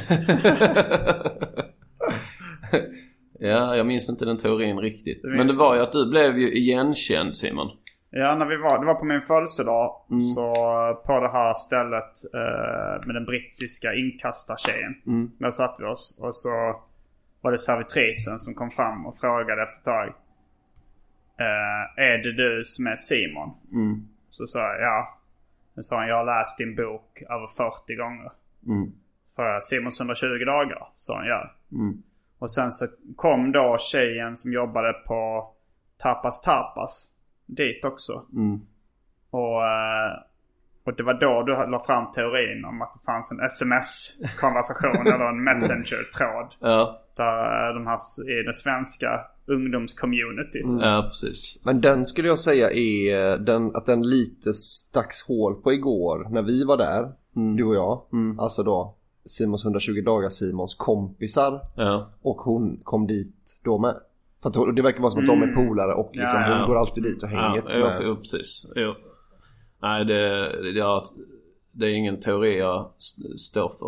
Ja, jag minns inte den teorin riktigt. Men det var ju att du blev ju igenkänd, Simon. Ja, det var på min födelsedag. Så på det här stället med den brittiska inkastartjejen. Där satt vi oss. Och så var det servitrisen som kom fram och frågade efter ett tag. Är det du som är Simon? Så sa jag ja. Då sa han, jag har läst din bok över 40 gånger. Så frågade jag, Simons 120 dagar? Sa han ja. Och sen så kom då tjejen som jobbade på Tapas dit också. Och det var då du la fram teorin om att det fanns en sms-konversation eller en messenger-tråd. Ja. Där de här i det svenska ungdomscommunityt. Ja, precis. Men den skulle jag säga är att den lite stacks hål på igår när vi var där, du och jag. Alltså då Simons 120 dagar, Simons kompisar. Ja. Och hon kom dit då med. För att det verkar vara som att de är polare och liksom, hon går alltid dit och hänger med. Ja, precis. Ja. Nej, det är ingen teori jag står för.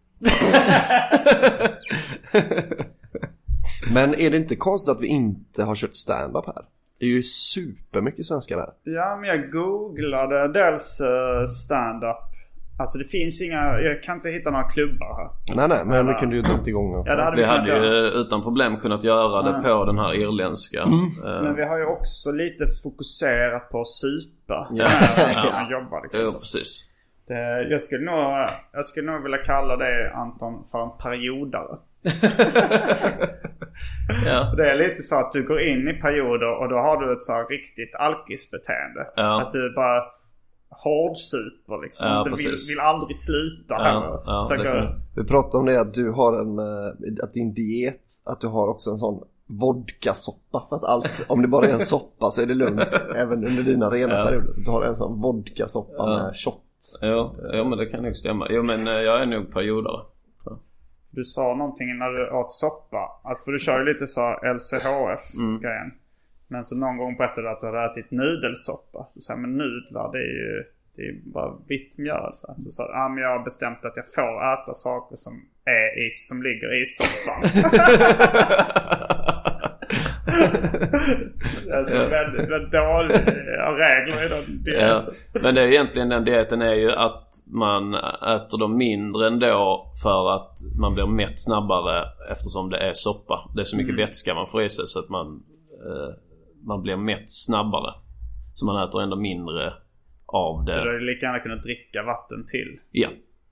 Men är det inte konstigt att vi inte har kört stand-up här? Det är ju supermycket svenskar här. Ja, men jag googlade dels stand-up. Alltså det finns jag kan inte hitta några klubbar här. Nej, men vi kunde ju dra igång. Ja, vi hade ju utan problem kunnat göra det på den här irländska. Men vi har ju också lite fokuserat på supa. Ja, man jobbar liksom. Ja, precis. Jag skulle nog vilja kalla det, Anton, för en periodare. Ja. Det är lite så att du går in i perioder och då har du ett så riktigt alkisbeteende. Ja. Att du bara hårdsuper liksom. Ja, du vill aldrig sluta heller. Ja, vi pratade om det att du har att din diet, att du har också en sån vodkasoppa. För att allt, om det bara är en soppa så är det lugnt även under dina rena perioder. Så du har en sån vodkasoppa med shot. Ja, men det kan nog stämma. Jo, men jag är nog periodare. Du sa någonting när du åt soppa. Alltså för du kör ju lite så LCHF-grejen. Men så någon gång berättade du att du hade ätit nudelsoppa. Så sa men nudlar det är ju bara vitt mjöl. Så sa men jag har bestämt att jag får äta saker som ligger i soppan. Alltså väldigt dåliga regler i den dieten. Ja, men det är egentligen den dieten är ju att man äter dem mindre ändå för att man blir mätt snabbare eftersom det är soppa. Det är så mycket vätska man får i sig så att man blir mätt snabbare. Så man äter ändå mindre av det. Så du hade lika gärna kunnat dricka vatten till? Ja.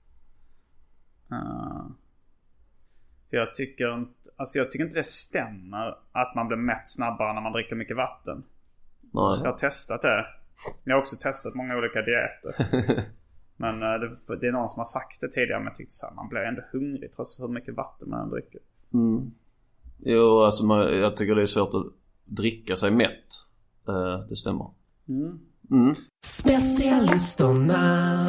För jag tycker inte det stämmer att man blir mätt snabbare när man dricker mycket vatten. Nej. Jag har testat det. Jag har också testat många olika dieter. Men det är någon som har sagt det tidigare. Men jag tyckte så här, man blir ändå hungrig trots hur mycket vatten man dricker. Jo, alltså jag tycker det är svårt att dricka sig mätt. Det stämmer. Specialisterna.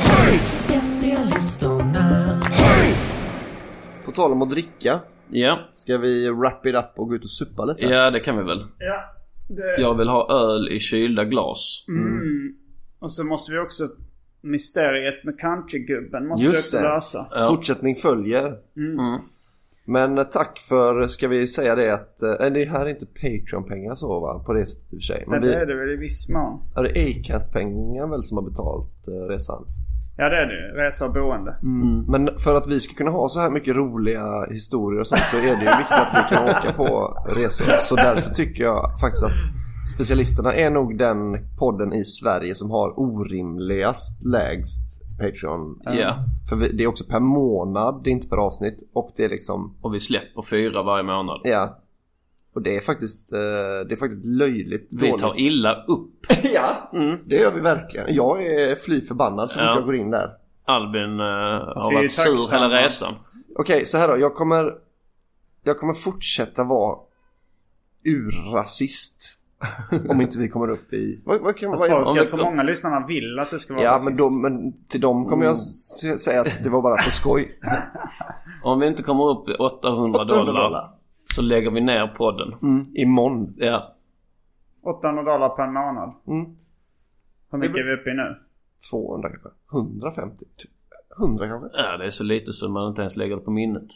På tal om att dricka. Ja. Ska vi wrap it up och gå ut och suppa lite? Ja, det kan vi väl. Ja. Jag vill ha öl i kylda glas. Och så måste vi också... Mysteriet med countrygubben måste Just vi också lösa. Ja. Fortsättning följer. Men tack för, ska vi säga det att det här är inte Patreon-pengar så va? På det sättet i och för sig. Men det är det väl i viss mån. Är det Acast-pengar väl som har betalt resan? Ja det är det, resa och boende. Men för att vi ska kunna ha så här mycket roliga historier och sånt så är det ju viktigt att vi kan åka på resor. Så därför tycker jag faktiskt att Specialisterna är nog den podden i Sverige som har orimligast lägst Patreon. För det är också per månad, det är inte per avsnitt. Och det är liksom... Och vi släpper 4 varje månad. Ja. Och det är faktiskt löjligt vi dåligt. Tar illa upp. Ja, det gör vi verkligen. Jag är fly förbannad så jag går in där. Albin har varit sur hela resan. Okej, så här då. Jag kommer fortsätta vara urrasist. Om inte vi kommer upp i... Jag tror många lyssnarna vill att det ska vara rasist. Men till dem kommer jag säga att det var bara på skoj. Om vi inte kommer upp i $800 så lägger vi ner podden. Imorgon. Ja. $800 per månad. Hur mycket är vi uppe i nu? 200 kanske. 150. 100 kanske. Ja, det är så lite så man inte ens lägger det på minnet.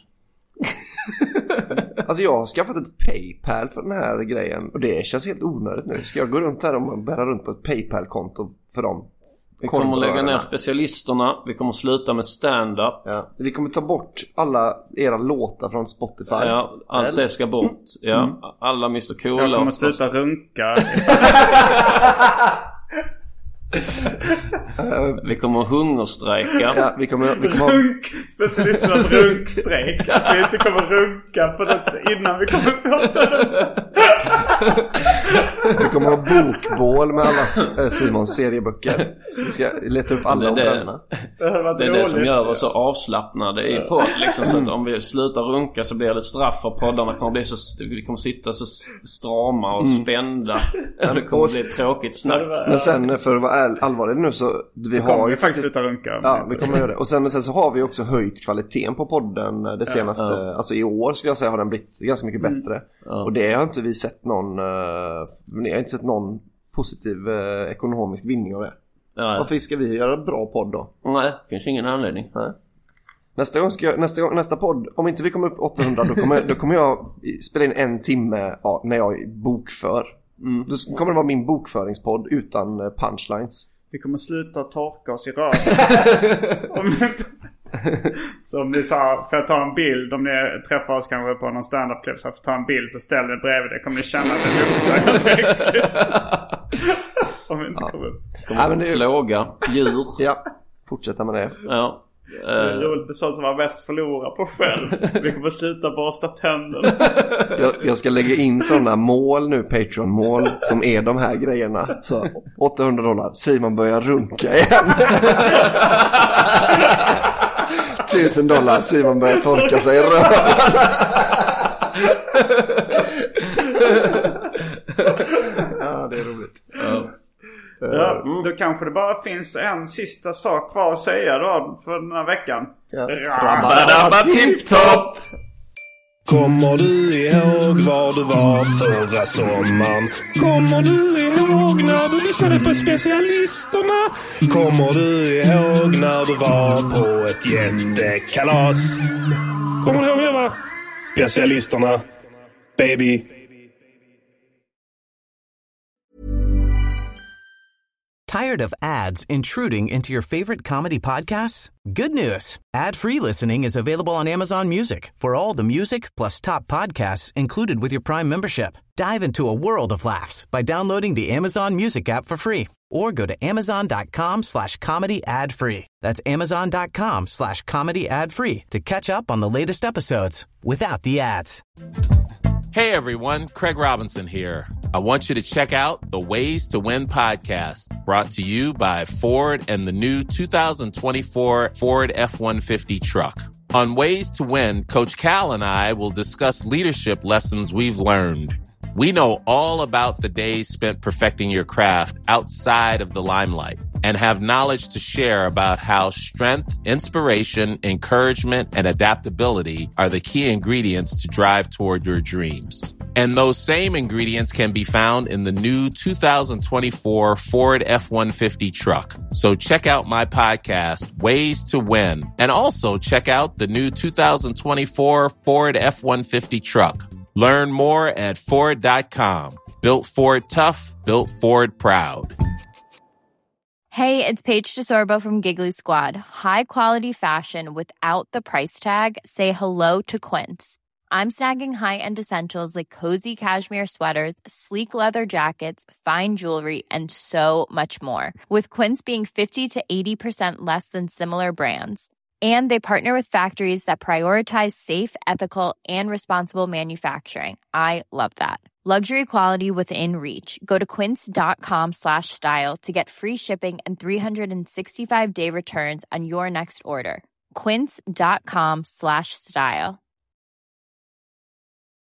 Alltså jag har skaffat ett PayPal för den här grejen. Och det känns helt onödigt nu. Ska jag gå runt här och bära runt på ett PayPal-konto för dem? Vi kommer lägga ner specialisterna. Vi kommer sluta med stand-up. Ja. Vi kommer ta bort alla era låtar från Spotify. Ja, allt det ska bort. Ja, alla Mr. Cool. Jag kommer sluta runka. Vi kommer hungerstrejka. Ja, vi kommer specialisternas runkstrejk. Att vi inte kommer runka på något innan vi kommer få det. Vi kommer ha bokbål med alla Simons serieböcker. Så vi ska leta upp alla det är det som gör oss så avslappnade i podd liksom, så att om vi slutar runka så blir det ett straff för poddarna kommer bli så, vi kommer sitta så strama och spända. Det kommer bli tråkigt snack. Men sen för att vara allvarlig nu så vi har ju faktiskt sluta runka. Ja, vi kommer göra det. Och sen så har vi också höjt kvaliteten på podden det senaste alltså i år skulle jag säga har den blivit ganska mycket bättre. Och det har inte vi sett ni har inte sett någon positiv ekonomisk vinning av det. Varför ska vi göra bra podd då? Nej, det finns ingen anledning. Nej. Nästa podd, om inte vi kommer upp 800 då kommer jag spela in 1 timme när jag bokför. Då kommer det vara min bokföringspodd utan punchlines. Vi kommer sluta torka oss i röven. Så om ni sa, för att ta en bild, om ni träffar oss kanske på någon stand-up-klipp, så för att ta en bild så ställer ni bredvid det, kommer ni känna att det luktar så äckligt. Om vi inte kommer upp. Plåga, djur. Ja, fortsätta med det. Ja. Det är roligt med sånt som var mest förlora på själv. Vi kommer sluta borsta tänderna. Jag ska lägga in sådana mål nu, Patreon-mål, som är de här grejerna. Så $800, Simon börjar runka igen. $1000, Simon börjar torka sig i röven. Ja, det är roligt. Ja, då kanske det bara finns en sista sak kvar att säga då för den här veckan. Tipptopp! Kommer du ihåg var du var förra sommaren? Kommer du ihåg när du lyssnade på specialisterna? Kommer du ihåg när du var på ett jättekalas? Kommer du ihåg det va? Specialisterna, baby. Tired of ads intruding into your favorite comedy podcasts? Good news. Ad-free listening is available on Amazon Music for all the music plus top podcasts included with your Prime membership. Dive into a world of laughs by downloading the Amazon Music app for free or go to amazon.com/comedy ad-free. That's amazon.com/comedy ad-free to catch up on the latest episodes without the ads. Hey everyone, Craig Robinson here. I want you to check out the Ways to Win podcast, brought to you by Ford and the new 2024 Ford F-150 truck. On Ways to Win, Coach Cal and I will discuss leadership lessons we've learned. We know all about the days spent perfecting your craft outside of the limelight and have knowledge to share about how strength, inspiration, encouragement, and adaptability are the key ingredients to drive toward your dreams. And those same ingredients can be found in the new 2024 Ford F-150 truck. So check out my podcast, Ways to Win, and also check out the new 2024 Ford F-150 truck. Learn more at Ford.com. Built Ford tough, built Ford proud. Hey, it's Paige DeSorbo from Giggly Squad. High quality fashion without the price tag. Say hello to Quince. I'm snagging high-end essentials like cozy cashmere sweaters, sleek leather jackets, fine jewelry, and so much more. With Quince being 50 to 80% less than similar brands. And they partner with factories that prioritize safe, ethical, and responsible manufacturing. I love that. Luxury quality within reach. Go to quince.com/style to get free shipping and 365-day returns on your next order. Quince.com/style.